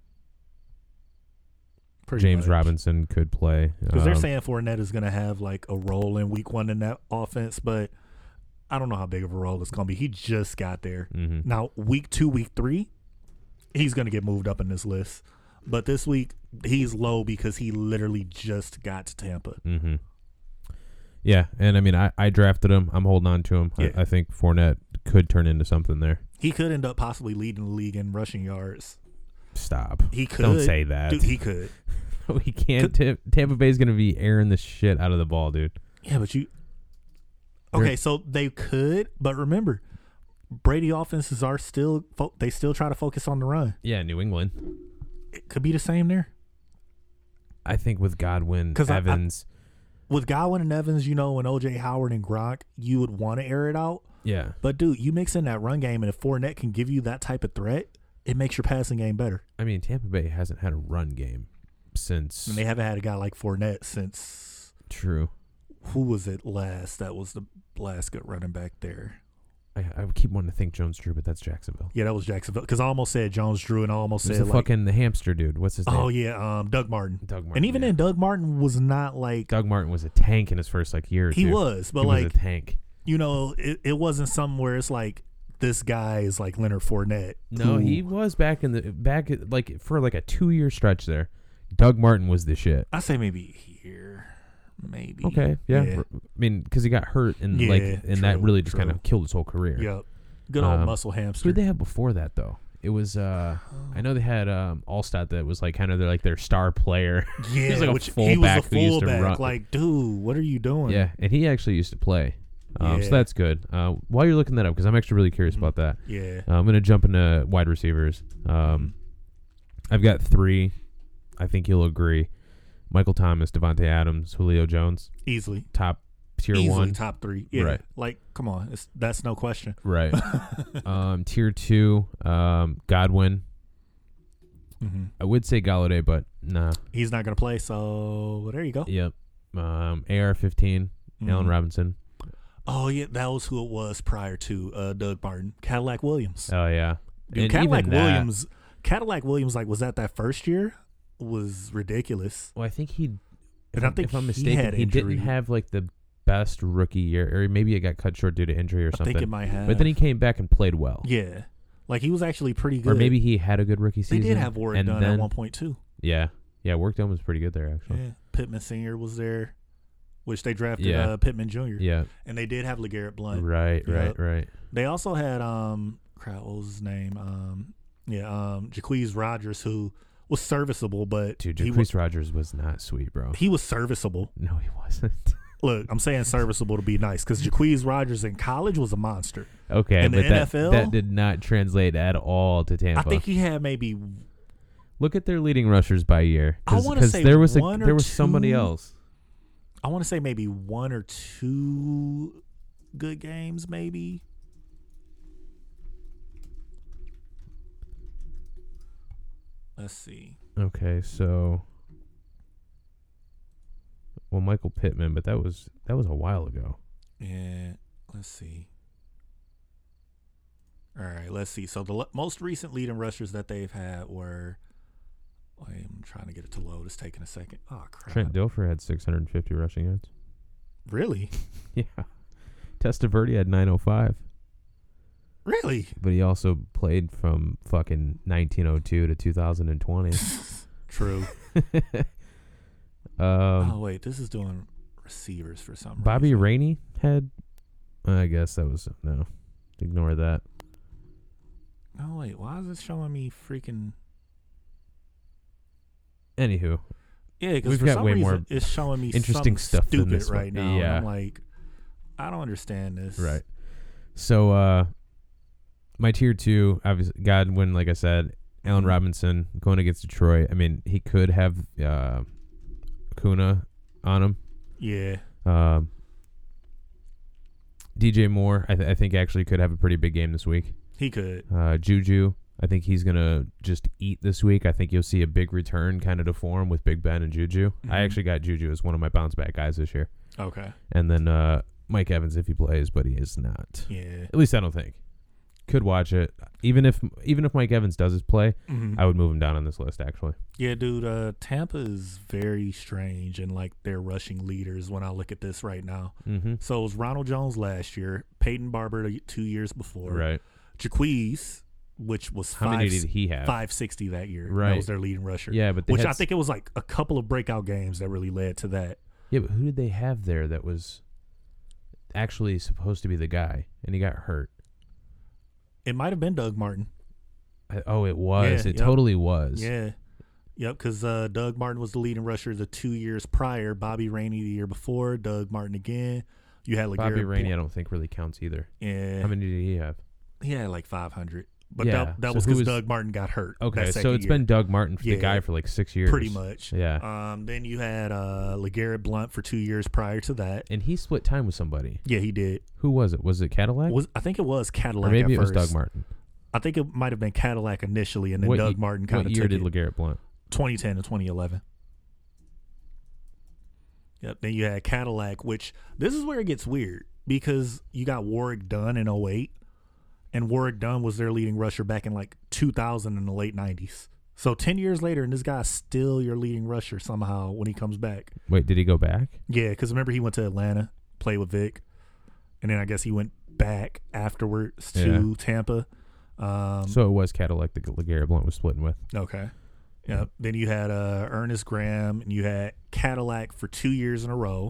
James Robinson could play. Because they're saying Fournette is going to have like a role in week 1 in that offense, but I don't know how big of a role it's going to be. He just got there. Mm-hmm. Now, week 2, week 3, he's going to get moved up in this list. But this week, he's low because he literally just got to Tampa. Mm-hmm. Yeah, and I mean, I drafted him. I'm holding on to him. Yeah. I think Fournette could turn into something there. He could end up possibly leading the league in rushing yards. Stop. He could. Don't say that. Dude, he could. No, he can't. Tampa Bay's going to be airing the shit out of the ball, dude. Yeah, but okay, so they could, but remember, Brady offenses are still, they still try to focus on the run. Yeah, New England. It could be the same there. I think with Godwin, Evans, with Godwin and Evans, and OJ Howard and Gronk, you would want to air it out. Yeah. But dude, you mix in that run game, and if Fournette can give you that type of threat, it makes your passing game better. I mean, Tampa Bay hasn't had a run game since. And they haven't had a guy like Fournette since. True. Who was it last? That was the last good running back there. I keep wanting to think Jones-Drew, but that's Jacksonville. Yeah, that was Jacksonville. Because I almost said Jones-Drew, and I almost said the hamster dude. What's his name? Oh yeah, Doug Martin. Doug Martin. And even then, Doug Martin was not like. Doug Martin was a tank in his first year or two. He was, but he was a tank. It wasn't something where it's like this guy is like Leonard Fournette. No, he was back for a 2-year stretch there. Doug Martin was the shit. I say maybe here, maybe. Okay, yeah. I mean, because he got hurt and that really just kind of killed his whole career. Yep. Good old muscle hamster. Who did they have before that though? It was I know they had Allstott that was kind of their star player. Yeah, he was which fullback he was a who used to run. Like, dude, what are you doing? Yeah, and he actually used to play. So that's good. While you're looking that up, because I'm actually really curious about that. Yeah. I'm gonna jump into wide receivers. I've got 3. I think you'll agree. Michael Thomas, Devontae Adams, Julio Jones. Easily. Top tier Easily 1. top 3. Yeah. Right. Like, come on. That's no question. Right. Tier 2, Godwin. Mm-hmm. I would say Galladay, but nah. He's not going to play, so there you go. Yep. AR-15, Allen Robinson. Oh, yeah. That was who it was prior to Doug Martin. Cadillac Williams. Oh, yeah. Dude, Cadillac Williams, was that first year? Was ridiculous. Well, I think if I'm he had mistaken, he didn't have the best rookie year, or maybe it got cut short due to injury or something. I think it might have. But then he came back and played well. Yeah. He was actually pretty good. Or maybe he had a good rookie season. They did have Warwick Dunn at one point, too. Yeah. Yeah, Warwick Dunn was pretty good there, actually. Yeah. Pittman Sr. was there, which they drafted Pittman Jr. Yeah. And they did have LeGarrette Blount. Right. They also had, what was his name? Jacquizz Rodgers, who was serviceable, but dude, Jacquizz Rodgers was not sweet, bro. He was serviceable. No, he wasn't. Look, I'm saying serviceable to be nice because Jacquizz Rodgers in college was a monster. Okay, in the NFL, that did not translate at all to Tampa. I think he had maybe. Look at their leading rushers by year. I want to say there was somebody else. I want to say maybe 1 or 2 good games, maybe. Let's see. Okay, so Michael Pittman, but that was a while ago. Yeah, let's see. All right, let's see. So the most recent leading rushers that they've had were. I'm trying to get it to load. It's taking a second. Oh crap! Trent Dilfer had 650 rushing yards. Really? Yeah. Testaverde had 905. Really? But he also played from fucking 1902 to 2020. True. Oh, wait. This is doing receivers for some reason. Bobby Rainey had... I guess that was... No. Ignore that. Oh, wait. Why is it showing me freaking... Anywho. Yeah, because for some reason it's showing me interesting stuff stupid right now. Yeah. And I'm like, I don't understand this. Right. So, my tier 2, obviously, Godwin, like I said, Allen Robinson going against Detroit. I mean, he could have Acuna on him. Yeah. DJ Moore, I think actually could have a pretty big game this week. He could. Juju, I think he's going to just eat this week. I think you'll see a big return kind of to form with Big Ben and Juju. Mm-hmm. I actually got Juju as one of my bounce back guys this year. Okay. And then Mike Evans if he plays, but he is not. Yeah. At least I don't think. Could watch it. Even if Mike Evans does his play, I would move him down on this list, actually. Yeah, dude, Tampa is very strange in their rushing leaders when I look at this right now. Mm-hmm. So it was Ronald Jones last year, Peyton Barber 2 years before. Right. Jacquizz, which was how many did he have? 560 that year. Right. That was their leading rusher. Yeah, but I think it was a couple of breakout games that really led to that. Yeah, but who did they have there that was actually supposed to be the guy and he got hurt? It might have been Doug Martin. It was. Yeah, it totally was. Yeah. Yep, because Doug Martin was the leading rusher the 2 years prior. Bobby Rainey the year before. Doug Martin again. You had Bobby Rainey, I don't think really counts either. Yeah. How many did he have? He had 500. But Yeah. that So was who because was- Doug Martin got hurt. Okay, that so second it's year. been Doug Martin for the Yeah. guy for like 6 years. Pretty much. Yeah. Then you had LeGarrette Blount for 2 years prior to that. And he split time with somebody. Yeah, he did. Who was it? Was it Cadillac? I think it was Cadillac or maybe at it was first. Doug Martin. I think it might have been Cadillac initially, and then Doug Martin kind What of year took did it. LeGarrette Blount? 2010 and 2011. Yep. Then you had Cadillac, which this is where it gets weird because you got Warwick Dunn in 08, and Warwick Dunn was their leading rusher back in like 2000 in the late 90s. So 10 years later, and this guy's still your leading rusher somehow when he comes back. Wait, did he go back? Yeah, because remember he went to Atlanta, played with Vic, and then I guess he went back afterwards to Tampa. So it was Cadillac that LeGarrette Blount was splitting with. Okay. Yeah. Then you had Ernest Graham, and you had Cadillac for 2 years in a row.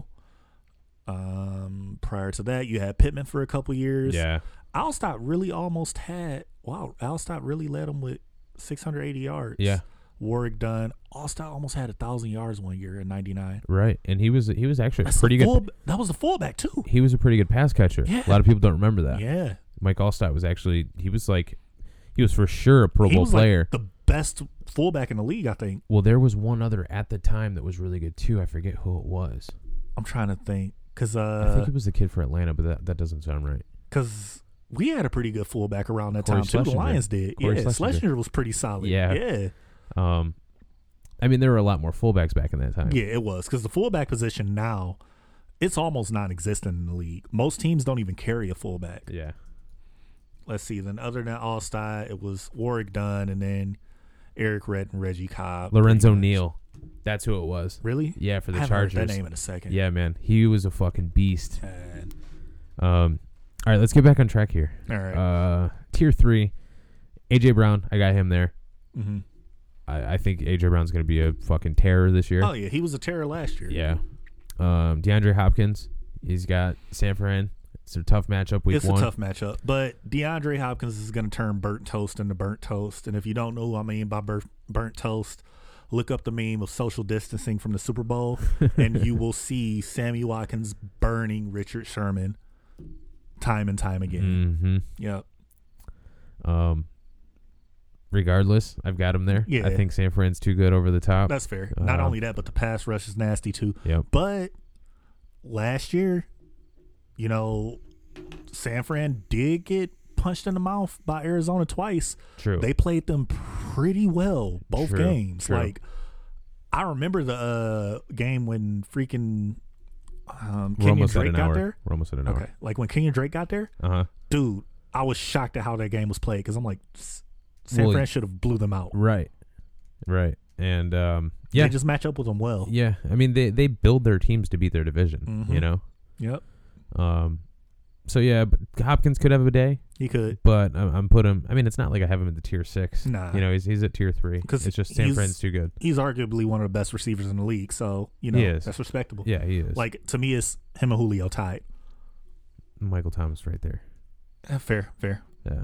Prior to that, you had Pittman for a couple years. Yeah. Alstott really almost had. Wow, Alstott really led him with 680 yards. Yeah. Warwick Dunn. Alstott almost had 1,000 yards one year in '99. Right. And he was actually That's pretty good. That was the fullback too. He was a pretty good pass catcher. Yeah. A lot of people don't remember that. Yeah. Mike Allstott was actually he was for sure a Pro He Bowl was player. like the best fullback in the league, I think. Well, there was one other at the time that was really good too. I forget who it was. I'm trying to think because I think it was the kid for Atlanta, but that doesn't sound right. because we had a pretty good fullback around that Corey time too. The Schlesinger. Lions did. Corey Yeah, Schlesinger. Schlesinger was pretty solid. Yeah. Yeah. I mean, there were a lot more fullbacks back in that time. Yeah, it was because the fullback position now, it's almost non-existent in the league. Most teams don't even carry a fullback. Yeah. Let's see. Then other than Allstott, it was Warwick Dunn and then Eric Redd and Reggie Cobb. Lorenzo pretty much. Neal. That's who it was. Really? Yeah, for the I haven't heard Chargers. that name in a second. Yeah, man. He was a fucking beast. And, All right, let's get back on track here. all right. Tier 3, AJ Brown. I got him there. Mm-hmm. I think AJ Brown's going to be a fucking terror this year. Oh yeah, he was a terror last year. Yeah. DeAndre Hopkins. He's got San Fran. It's a tough matchup week It's one. a tough matchup, but DeAndre Hopkins is going to turn burnt toast into burnt toast. And if you don't know what I mean by burnt toast, look up the meme of social distancing from the Super Bowl, and you will see Sammy Watkins burning Richard Sherman time and time again. Mm-hmm. Yep. Regardless, I've got him there. Yeah. I think San Fran's too good over the top. That's fair. Not only that, but the pass rush is nasty too. Yep. But last year, San Fran did get punched in the mouth by Arizona twice. True. They played them pretty well both True, games. true. Like I remember the game when freaking We're Kenyon almost at Drake an got hour. there. We're almost at an hour. Okay, like when Kenyon Drake got there, Uh-huh. dude, I was shocked at how that game was played because I'm like, San Well, Fran should have blew them out. Right. And They just match up with them well. yeah. I mean, they build their teams to beat their division. Mhm. You know. Yep, So yeah, but Hopkins could have a day, he could. but I'm put him. I mean, it's not like I have him at the tier 6. Nah. You know, he's at tier 3. 'Cause It's just San he's- Fran's too good. He's arguably one of the best receivers in the league, so He is. that's respectable. Yeah, he is. Like to me, it's him and Julio tied. Michael Thomas right there. Fair. Yeah.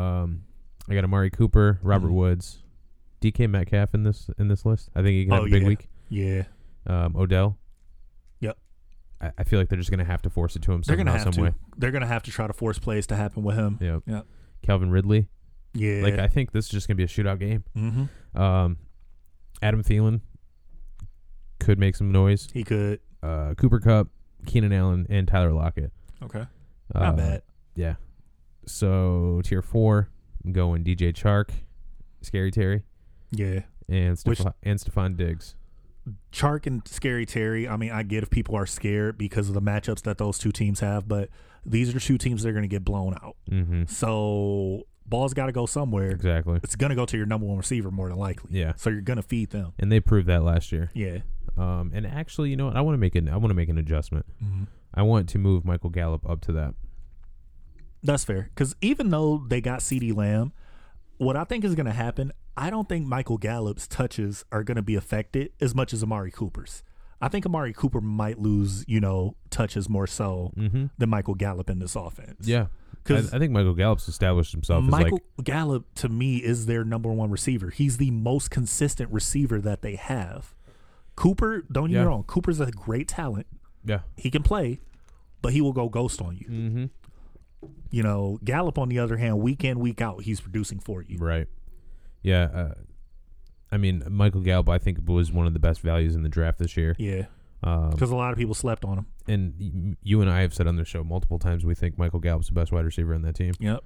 I got Amari Cooper, Robert Mhm. Woods, DK Metcalf in this list. I think he can have Oh, a big yeah. week. Yeah, Odell. Yep. I feel like they're just gonna have to force it to him they're gonna somehow, have some to. way. They're gonna have to try to force plays to happen with him. Yep. Yep. Calvin Ridley. Yeah. Like I think this is just gonna be a shootout game. Mm-hmm. Adam Thielen could make some noise. He could. Cooper Kupp, Keenan Allen, and Tyler Lockett. Okay. Not bad. Yeah. So tier 4, I'm going DJ Chark, Scary Terry, Yeah. and Which- Stephon Diggs. Chark and Scary Terry. I mean, I get if people are scared because of the matchups that those two teams have, but these are two teams that are going to get blown out. Mm-hmm. So ball's got to go somewhere. Exactly. It's going to go to your number one receiver more than likely. Yeah. So you're going to feed them. And they proved that last year. Yeah. And actually, you know what? I want to make an adjustment. Mm-hmm. I want to move Michael Gallup up to that. That's fair. Because even though they got CeeDee Lamb, what I think is going to happen, I don't think Michael Gallup's touches are going to be affected as much as Amari Cooper's. I think Amari Cooper might lose, touches more so Mm-hmm. than Michael Gallup in this offense. Yeah. I Because think Michael Gallup's established himself Michael as like Gallup, to me, is their number one receiver. He's the most consistent receiver that they have. Cooper, don't get me Yeah. wrong, Cooper's a great talent. yeah. He can play, but he will go ghost on you. Mm-hmm. Gallup, on the other hand, week in, week out, he's producing for you. Right. Yeah. I mean, Michael Gallup, I think, was one of the best values in the draft this year. Yeah. Because a lot of people slept on him. And you and I have said on the show multiple times we think Michael Gallup's the best wide receiver on that team. Yep.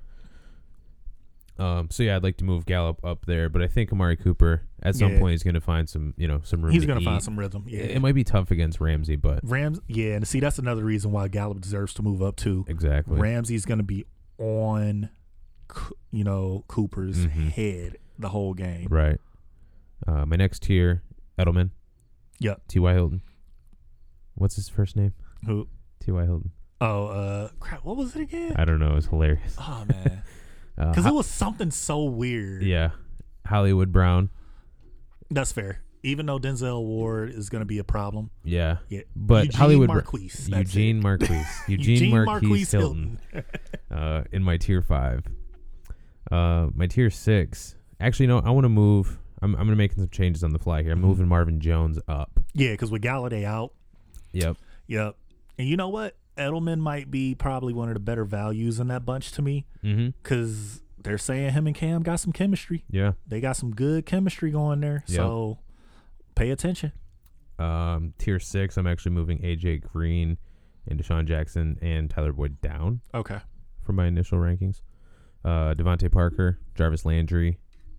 So yeah, I'd like to move Gallup up there, but I think Amari Cooper at some point is going to find some room. He's going to find some rhythm. Yeah. It might be tough against Ramsey, but and see, that's another reason why Gallup deserves to move up too. Exactly. Ramsey's going to be on, Cooper's head the whole game. Right. My next tier, Edelman. Yep. T.Y. Hilton. What's his first name? Who? T.Y. Hilton. Oh, crap. What was it again? I don't know. It was hilarious. Oh, man. Because it was something so weird. Yeah. Hollywood Brown. That's fair. Even though Denzel Ward is going to be a problem. Yeah. But Eugene Hollywood Marquise. Eugene Marquise. Eugene Marquise Hilton. In my tier 5. My tier 6. Actually, no, I want to move. I'm going to make some changes on the fly here. I'm moving Marvin Jones up. Yeah, because with Galladay out. Yep. And you know what? Edelman might be probably one of the better values in that bunch to me. Because they're saying him and Cam got some chemistry. Yeah. They got some good chemistry going there. Yep. So pay attention. Tier 6, I'm actually moving A.J. Green and Deshaun Jackson and Tyler Boyd down. Okay. From my initial rankings. Devontae Parker, Jarvis Landry,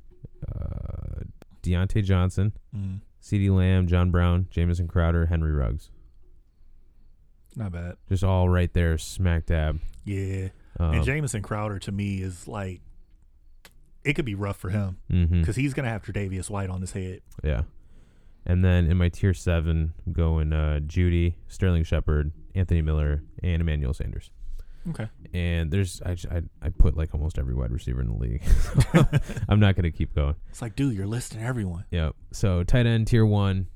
Deontay Johnson, CeeDee Lamb, John Brown, Jamison Crowder, Henry Ruggs. Not bad. Just all right there, smack dab. Yeah. And Jamison Crowder, to me, is like, it could be rough for him because he's going to have Tre'Davious White on his head. Yeah. And then in my tier 7, I'm going Judy, Sterling Shepard, Anthony Miller, and Emmanuel Sanders. Okay. And there's I put like almost every wide receiver in the league. I'm not going to keep going. It's like, dude, you're listing everyone. Yep. So tight end tier 1.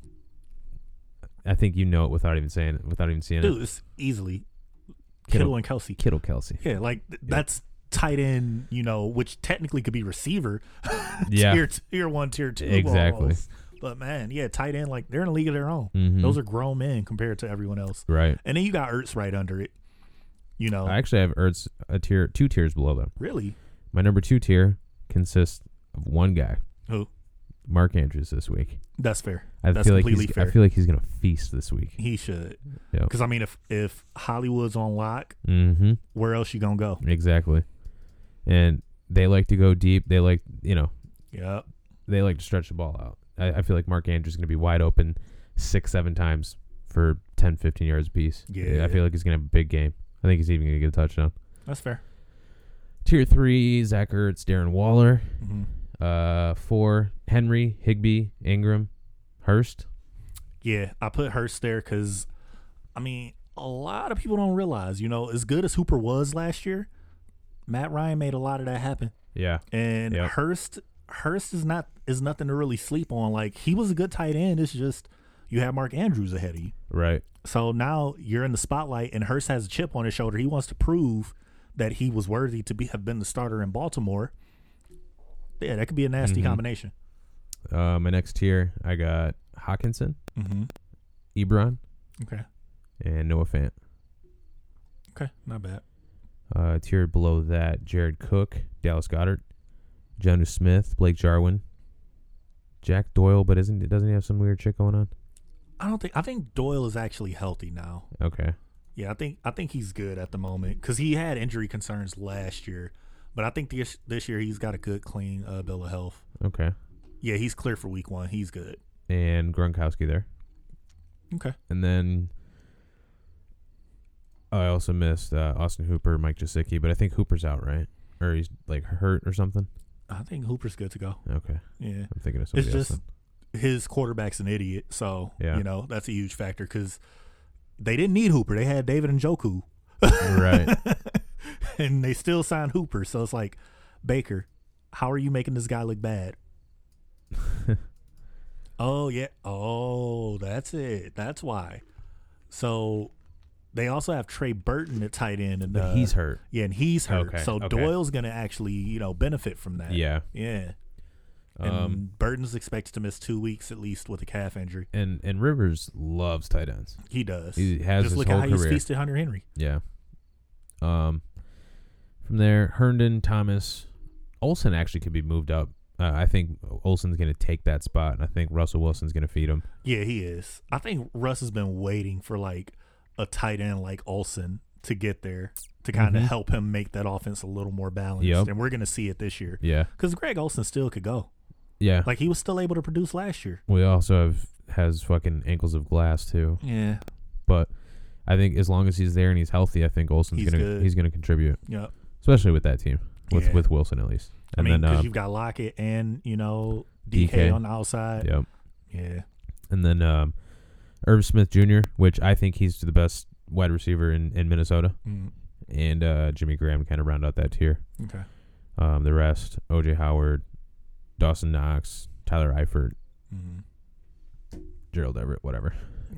I think you know it without even seeing it. Dude, it's easily Kittle and Kelsey. Kelsey. Yeah, like that's tight end, which technically could be receiver. Yeah. tier 1, tier 2. Exactly. Balls. But man, yeah, tight end, like they're in a league of their own. Those are grown men compared to everyone else. Right. And then you got Ertz right under it. I actually have Ertz two tiers below them. Really? My number 2 tier consists of one guy. Who? Mark Andrews this week. That's fair. That's completely fair. I feel like he's gonna feast this week. He should. Because I mean, if Hollywood's on lock, where else you gonna go? Exactly. And they like to go deep. They like Yep. They like to stretch the ball out. I feel like Mark Andrews is gonna be wide open 6-7 times for 10-15 yards apiece. Yeah. I feel like he's gonna have a big game. I think he's even gonna get a touchdown. That's fair. Tier 3, Zach Ertz, Darren Waller. 4, Henry, Higbee, Ingram, Hurst. Yeah, I put Hurst there because, I mean, a lot of people don't realize, as good as Hooper was last year, Matt Ryan made a lot of that happen. Yeah. And Hurst is nothing to really sleep on. Like, he was a good tight end. It's just you have Mark Andrews ahead of you. Right. So now you're in the spotlight, and Hurst has a chip on his shoulder. He wants to prove that he was worthy to have been the starter in Baltimore. Yeah, that could be a nasty combination. My next tier, I got Hawkinson, Ebron, okay, and Noah Fant. Okay, not bad. Tier below that, Jared Cook, Dallas Goedert, Jonnu Smith, Blake Jarwin, Jack Doyle, but doesn't he have some weird shit going on? I think Doyle is actually healthy now. Okay. Yeah, I think he's good at the moment because he had injury concerns last year. But I think this year he's got a good, clean bill of health. Okay. Yeah, he's clear for week 1. He's good. And Gronkowski there. Okay. And then I also missed Austin Hooper, Mike Gesicki, but I think Hooper's out, right? Or he's like hurt or something? I think Hooper's good to go. Okay. Yeah. I'm thinking of somebody else. It's just his quarterback's an idiot, so, that's a huge factor because they didn't need Hooper. They had David Njoku. Right. And they still signed Hooper, so it's like, Baker, how are you making this guy look bad? Oh, yeah. Oh, that's it. That's why. So they also have Trey Burton at tight end. And, but he's hurt. Yeah, and he's hurt. Okay. So Doyle's going to actually, benefit from that. Yeah. Yeah. And Burton's expected to miss 2 weeks at least with a calf injury. And Rivers loves tight ends. He does. He has just his look whole at how career. he's feasted Hunter Henry. Yeah. From there, Herndon, Thomas, Olsen actually could be moved up. I think Olsen's going to take that spot, and I think Russell Wilson's going to feed him. Yeah, he is. I think Russ has been waiting for like a tight end like Olsen to get there to kind of help him make that offense a little more balanced. Yep. And we're going to see it this year. Yeah. Because Greg Olsen still could go. Yeah. Like, he was still able to produce last year. We also has fucking ankles of glass, too. Yeah. But I think as long as he's there and he's healthy, I think Olsen's he's gonna contribute. Yep. Especially with that team. With Wilson, at least. And I mean, because you've got Lockett and, DK on the outside. Yep. Yeah. And then Irv Smith Jr., which I think he's the best wide receiver in Minnesota. Mm. And Jimmy Graham kind of round out that tier. Okay. The rest, O.J. Howard, Dawson Knox, Tyler Eifert, Gerald Everett, whatever.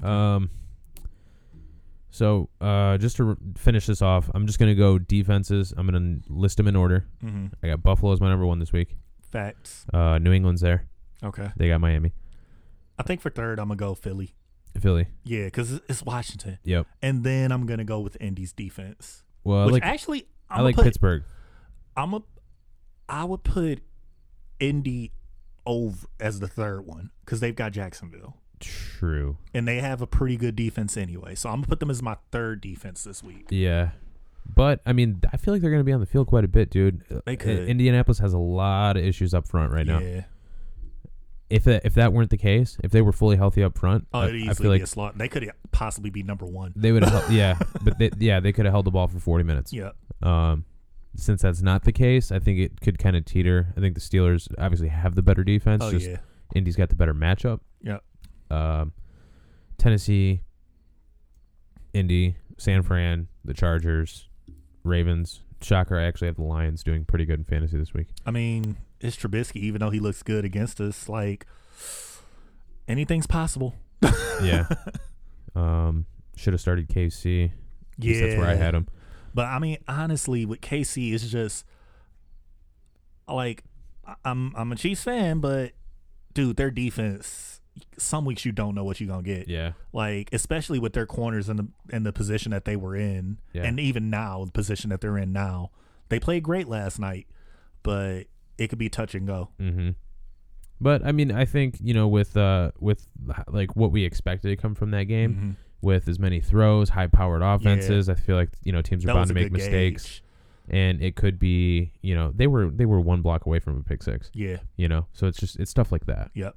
So just to finish this off, I'm just going to go defenses. I'm going to list them in order. Mm-hmm. I got Buffalo as my number 1 this week. Facts. New England's there. Okay. They got Miami. I think for third, I'm going to go Philly. Philly. Yeah, because it's Washington. Yep. And then I'm going to go with Indy's defense. Well, I like Pittsburgh. I would put Indy over as the third one because they've got Jacksonville. True. And they have a pretty good defense anyway. So I'm going to put them as my third defense this week. Yeah. But, I mean, I feel like they're going to be on the field quite a bit, dude. They could. Indianapolis has a lot of issues up front right now. Yeah. If that weren't the case, if they were fully healthy up front, it'd easily I feel like be a slot. They could possibly be number 1. They would have, yeah, but they could have held the ball for 40 minutes. Yeah. Since that's not the case, I think it could kind of teeter. I think the Steelers obviously have the better defense. Yeah. Indy's got the better matchup. Yeah. Tennessee, Indy, San Fran, the Chargers, Ravens. Shocker, I actually have the Lions doing pretty good in fantasy this week. I mean, it's Trubisky, even though he looks good against us. Like, anything's possible. Yeah. Should have started KC. Yeah. That's where I had him. But, I mean, honestly, with KC, it's just, like, I'm a Chiefs fan, but, dude, their defense, some weeks you don't know what you're going to get. Yeah. Like, especially with their corners in the position that they were in, and even now, the position that they're in now. They played great last night, but it could be touch and go. Mm-hmm. But, I mean, I think, with like, what we expected to come from that game, with as many throws, high-powered offenses, I feel like, teams are bound to make mistakes. Gauge. And it could be, they were one block away from a pick six. Yeah. So it's stuff like that. Yep.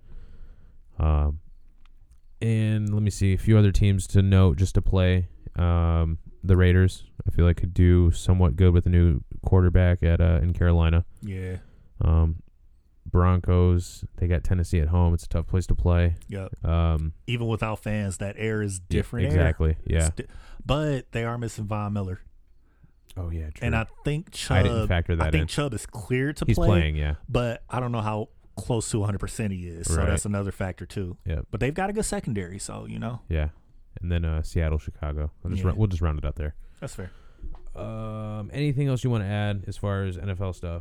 And let me see a few other teams to note just to play. The Raiders, I feel like could do somewhat good with a new quarterback in Carolina. Yeah. Broncos, they got Tennessee at home. It's a tough place to play. Yep. Even without fans, that air is different. Exactly. Yeah. But they are missing Von Miller. Oh yeah, true. And I think Chubb. I didn't factor that in. I think Chubb is cleared to play. He's playing, yeah. But I don't know how close to 100% he is. So that's another factor too. Yeah. But they've got a good secondary, so Yeah. And then Seattle, Chicago. We'll just round it up there. That's fair. Anything else you want to add as far as NFL stuff?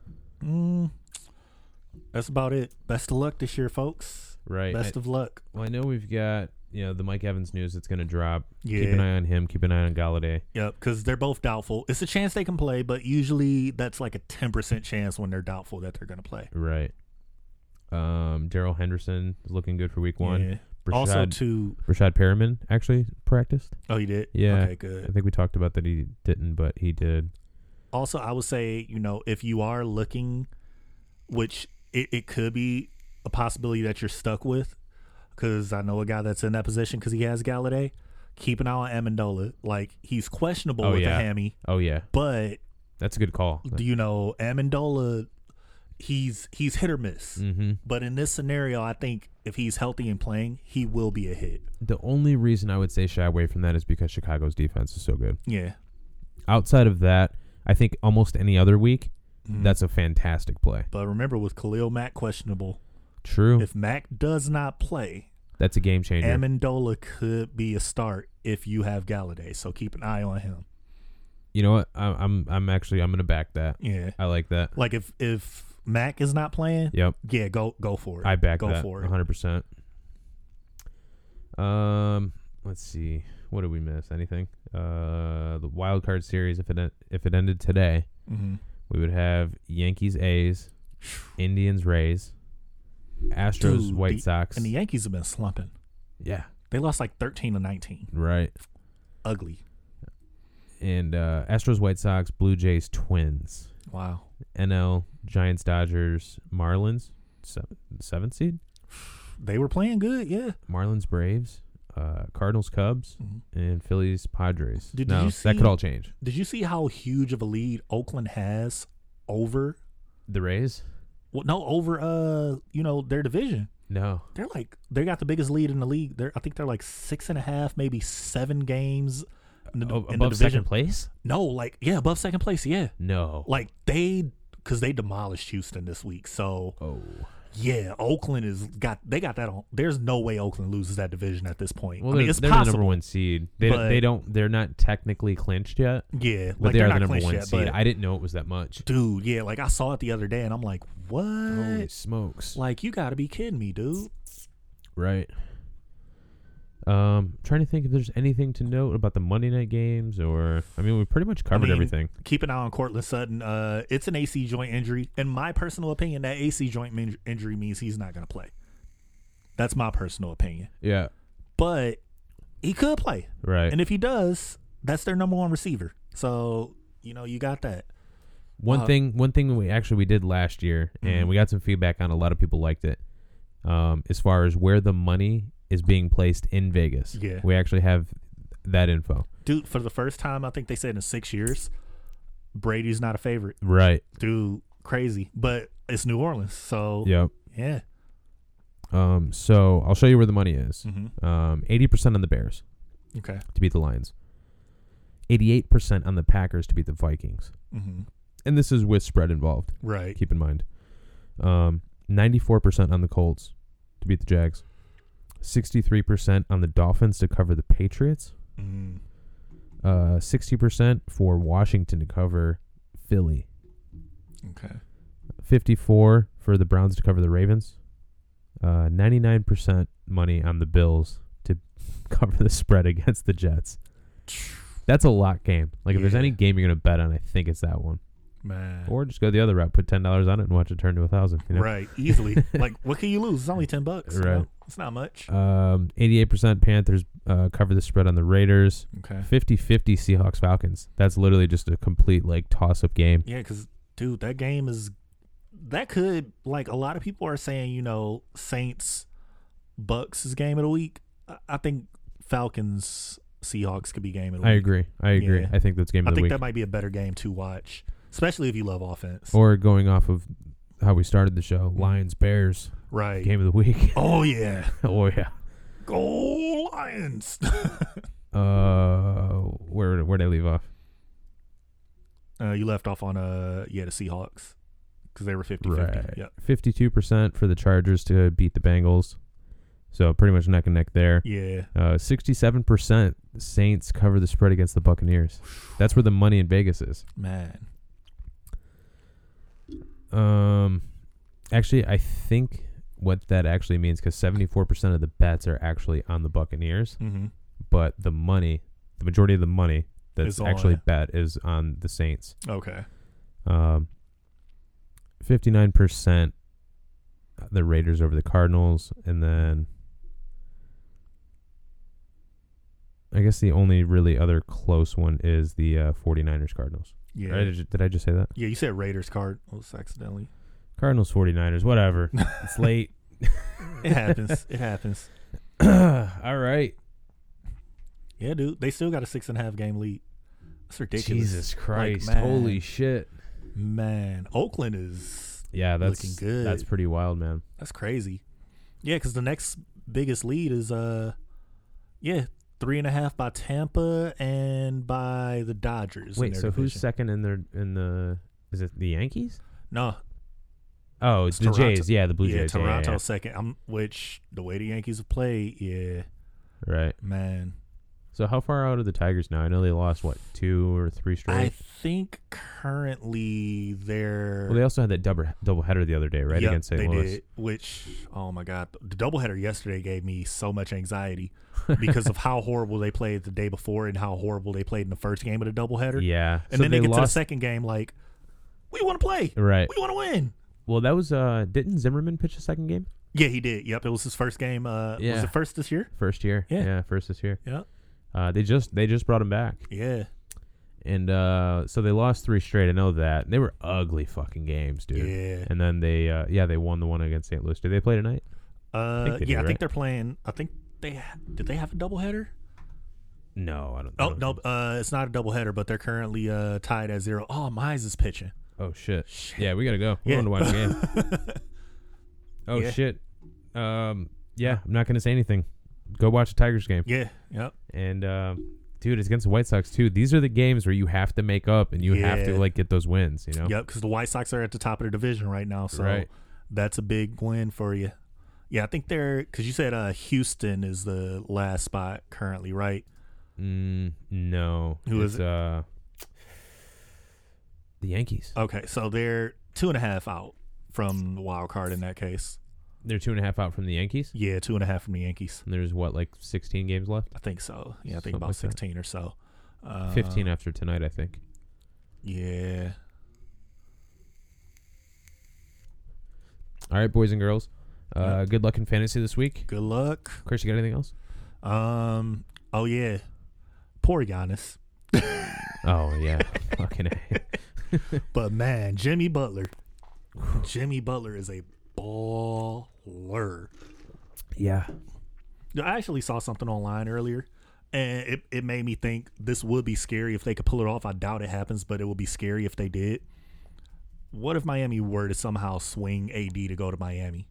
That's about it. Best of luck this year, folks. Right. Best of luck. Well, I know we've got the Mike Evans news that's going to drop. Yeah. Keep an eye on him. Keep an eye on Galladay. Yep, because they're both doubtful. It's a chance they can play, but usually that's like a 10% chance when they're doubtful that they're going to play. Right. Darrell Henderson is looking good for week 1. Yeah. Rashad Perriman actually practiced. Oh, he did? Yeah. Okay, good. I think we talked about that he didn't, but he did. Also, I would say, if you are looking, which it could be a possibility that you're stuck with, because I know a guy that's in that position because he has Galladay, keep an eye on Amendola. Like, he's questionable with the hammy. Oh, yeah. But that's a good call. Amendola, he's hit or miss. Mm-hmm. But in this scenario, I think if he's healthy and playing, he will be a hit. The only reason I would say shy away from that is because Chicago's defense is so good. Yeah. Outside of that, I think almost any other week, that's a fantastic play. But remember, with Khalil Mack questionable. True. If Mack does not play, that's a game changer. Amendola could be a start if you have Galladay, so keep an eye on him. You know what? I'm going to back that. Yeah. I like that. Like if Mack is not playing, yep. Yeah, go for it. I back go that for it. 100%. Let's see. what did we miss? Anything? The wild card series, if it ended today, we would have Yankees, A's, Indians, Rays, Astros, White Sox, and the Yankees have been slumping. Yeah, they lost like 13-19. Right. Ugly. And Astros, White Sox, Blue Jays, Twins. Wow. NL, Giants, Dodgers, Marlins, 7th seed. They were playing good, yeah. Marlins, Braves, Cardinals, Cubs, and Phillies, Padres. Did you see, that could all change. Did you see how huge of a lead Oakland has over the Rays? Well, no, over their division. No, they got the biggest lead in the league. I think they're like 6.5, maybe 7 games above second place. No, above second place. Yeah, no, because they demolished Houston this week. So, yeah, Oakland got that on. There's no way Oakland loses that division at this point. Well, it's they're possible. The number 1 seed. They're not technically clinched yet. Yeah, but they are the number 1 seed. I didn't know it was that much, dude. Yeah, I saw it the other day, and I'm like, what? Holy smokes! You got to be kidding me, dude. Right. Trying to think if there's anything to note about the Monday night games, we pretty much covered everything. Keep an eye on Courtland Sutton. It's an AC joint injury. In my personal opinion, that AC joint injury means he's not going to play. That's my personal opinion. Yeah. But he could play. Right. And if he does, that's their number 1 receiver. So, you got that. One thing we did last year, and we got some feedback on, a lot of people liked it, as far as where the money is being placed in Vegas. Yeah. We actually have that info. Dude, for the first time, I think they said in 6 years, Brady's not a favorite. Right. Dude, crazy. But it's New Orleans, so yep. Yeah. So I'll show you where the money is. 80% on the Bears. Okay. To beat the Lions. 88% on the Packers to beat the Vikings. And this is with spread involved. Right. Keep in mind. 94% on the Colts to beat the Jags. 63% on the Dolphins to cover the Patriots. 60% for Washington to cover Philly. Okay. 54% for the Browns to cover the Ravens. 99% money on the Bills to cover the spread against the Jets. That's a lock game. If there's any game you're going to bet on, I think it's that one. Man. Or just go the other route, put $10 on it and watch it turn to 1,000. Right, easily. What can you lose? It's only $10. Right. It's not much. 88% Panthers cover the spread on the Raiders. Okay. 50-50 Seahawks Falcons. That's literally just a complete toss-up game. Yeah, because dude, that game could a lot of people are saying Saints Bucks is game of the week. I think Falcons Seahawks could be game of the week. I agree. Yeah. I think that's game of the week. I think that might be a better game to watch, especially if you love offense. Or going off of how we started the show, Lions Bears. Right. Game of the week. Oh yeah. Oh yeah. Go Lions. Where'd I leave off? You left off on the Seahawks because they were 50-50. Right. Yep. 52% for the Chargers to beat the Bengals. So pretty much neck and neck there. Yeah. 67% the Saints cover the spread against the Buccaneers. That's where the money in Vegas is. Man. Actually, I think what that actually means, because 74% of the bets are actually on the Buccaneers, but the majority of the money that's actually bet is on the Saints. Okay. 59% the Raiders over the Cardinals, and then I guess the only really other close one is the 49ers Cardinals. Yeah. Right? Did I just say that? Yeah, you said Raiders Cardinals accidentally. Cardinals 49ers, whatever. It's late. It happens. It happens. All right. Yeah, dude. They still got a 6.5 game lead. That's ridiculous. Jesus Christ. Holy shit. Man. Oakland is that's looking good. That's pretty wild, man. That's crazy. Yeah, because the next biggest lead is 3.5 by Tampa and by the Dodgers. Wait, so who's second in the is it the Yankees? No. Oh, it's the Toronto. Jays. Yeah, the Blue Jays. Toronto second. Which the way the Yankees have played, right. Man. So how far out are the Tigers now? I know they lost, 2 or 3 straight? I think currently they're... Well, they also had that doubleheader the other day, right, Yep, against St. they Louis. did, which, oh my God, the doubleheader yesterday gave me so much anxiety because of how horrible they played the day before and how horrible they played in the first game of the doubleheader. Yeah. And so then they get lost, to the second game like, we want to play. Right. We want to win. Well, that was, didn't Zimmerman pitch the second game? Yeah, he did. Yep, it was his first game. Was it first this year? First year. Yeah. First this year. Yeah. They just brought him back. Yeah. And so they lost 3 straight. I know that. They were ugly fucking games, dude. Yeah. And then they won the one against St. Louis. Did they play tonight? I think they're playing. I think did they have a doubleheader? No, I don't. Oh no, it's not a doubleheader, but they're currently tied at 0. Oh, Mize is pitching. Oh shit. Yeah, we gotta go. We're going to watch the game. Oh Yeah. shit. I'm not gonna say anything. Go watch the Tigers game. Yeah. Yep. And dude, it's against the White Sox too. These are the games where you have to make up and you have to get those wins. You know. Yep. Because the White Sox are at the top of the division right now, so that's a big win for you. Yeah, I think because you said Houston is the last spot currently, right? No. Who is it? The Yankees. Okay, so they're 2.5 out from the wild card in that case. They're 2.5 out from the Yankees. Yeah, 2.5 from the Yankees. And there's 16 games left. I think so. Yeah, I think Something about like 16 or so. 15 after tonight, I think. Yeah. All right, boys and girls. Good luck in fantasy this week. Good luck. Chris, you got anything else? Oh yeah. Poor Giannis. Oh yeah. Fucking A. But man, Jimmy Butler is a baller. Yeah. I actually saw something online earlier, and it made me think this would be scary if they could pull it off. I doubt it happens, but it would be scary if they did. What if Miami were to somehow swing AD to go to Miami?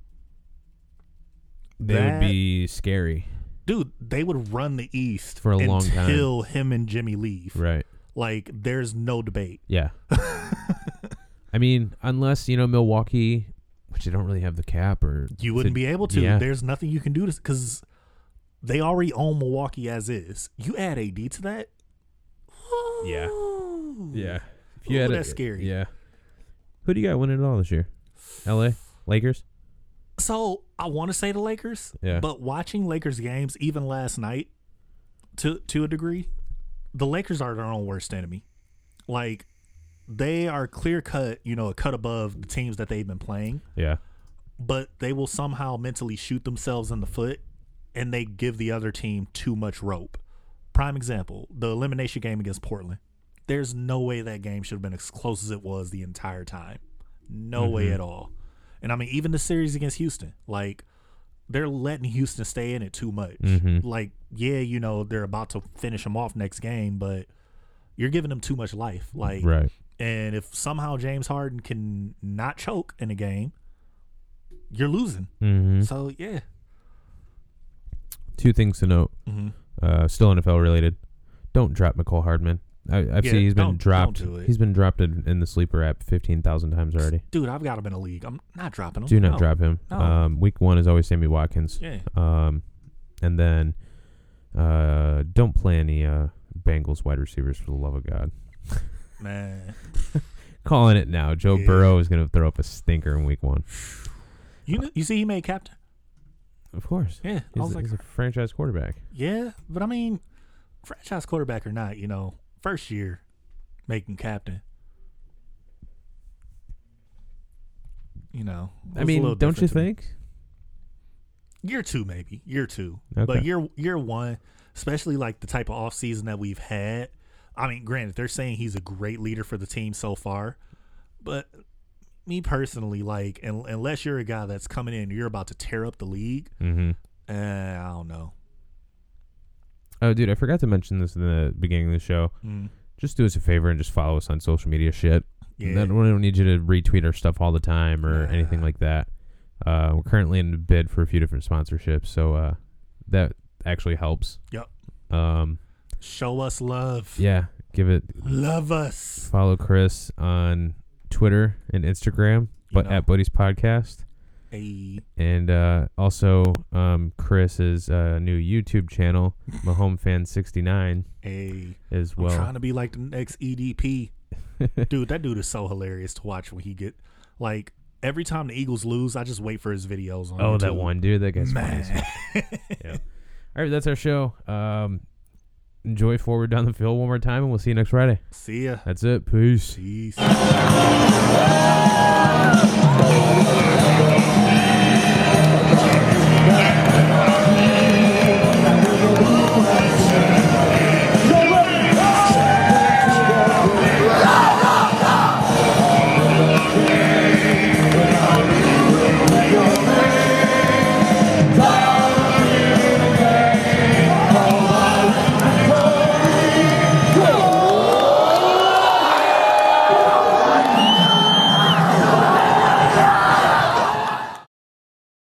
They would be scary. Dude, they would run the East for a long time until him and Jimmy leave. Right. Like, there's no debate. Yeah. I mean, unless, Milwaukee, which they don't really have the cap, or you wouldn't be able to. Yeah. There's nothing you can do because they already own Milwaukee as is. You add AD to that. Yeah. Yeah. If you that's scary. Yeah. Who do you got winning it all this year? LA? Lakers? So I want to say the Lakers, but watching Lakers games, even last night, to a degree, the Lakers are their own worst enemy. Like, they are clear cut, a cut above the teams that they've been playing. Yeah. But they will somehow mentally shoot themselves in the foot, and they give the other team too much rope. Prime example, the elimination game against Portland. There's no way that game should have been as close as it was the entire time. No way at all. And I mean, even the series against Houston, like, they're letting Houston stay in it too much. Like, yeah, they're about to finish them off next game, but you're giving them too much life. Like, right. And if somehow James Harden can not choke in a game, you're losing. So, yeah. 2 things to note. Still NFL related. Don't drop McCole Hardman. I've seen he's been dropped. He's been dropped in the sleeper app 15,000 times already. Dude, I've got him in a league. I'm not dropping him. Do not drop him. No. Week 1 is always Sammy Watkins. Yeah. And then don't play any Bengals wide receivers for the love of God. Man. Calling it now. Joe Burrow is going to throw up a stinker in week 1. You see he made captain? Of course. Yeah. He's a franchise quarterback. Yeah, but I mean, franchise quarterback or not, first year making captain. I mean, don't you think? Year 2, maybe. Year 2. Okay. But year 1, especially like the type of offseason that we've had. I mean, granted, they're saying he's a great leader for the team so far. But me personally, like, unless you're a guy that's coming in and you're about to tear up the league, I don't know. Oh, dude, I forgot to mention this in the beginning of the show. Just do us a favor and just follow us on social media shit. Yeah. We don't need you to retweet our stuff all the time or anything like that. We're currently in a bid for a few different sponsorships, so that actually helps. Yep. Show us love. Yeah, love us. Follow Chris on Twitter and Instagram, at Buddies Podcast. And also Chris's new YouTube channel, Mahomes Fan 69, as well. I'm trying to be like the next EDP. Dude, that dude is so hilarious to watch when he get like every time the Eagles lose, I just wait for his videos on YouTube. That one dude, that guy's Man. funny. Yeah. All right, that's our show. Enjoy Forward Down the Field one more time, and we'll see you next Friday. See ya. That's it. Peace. Peace.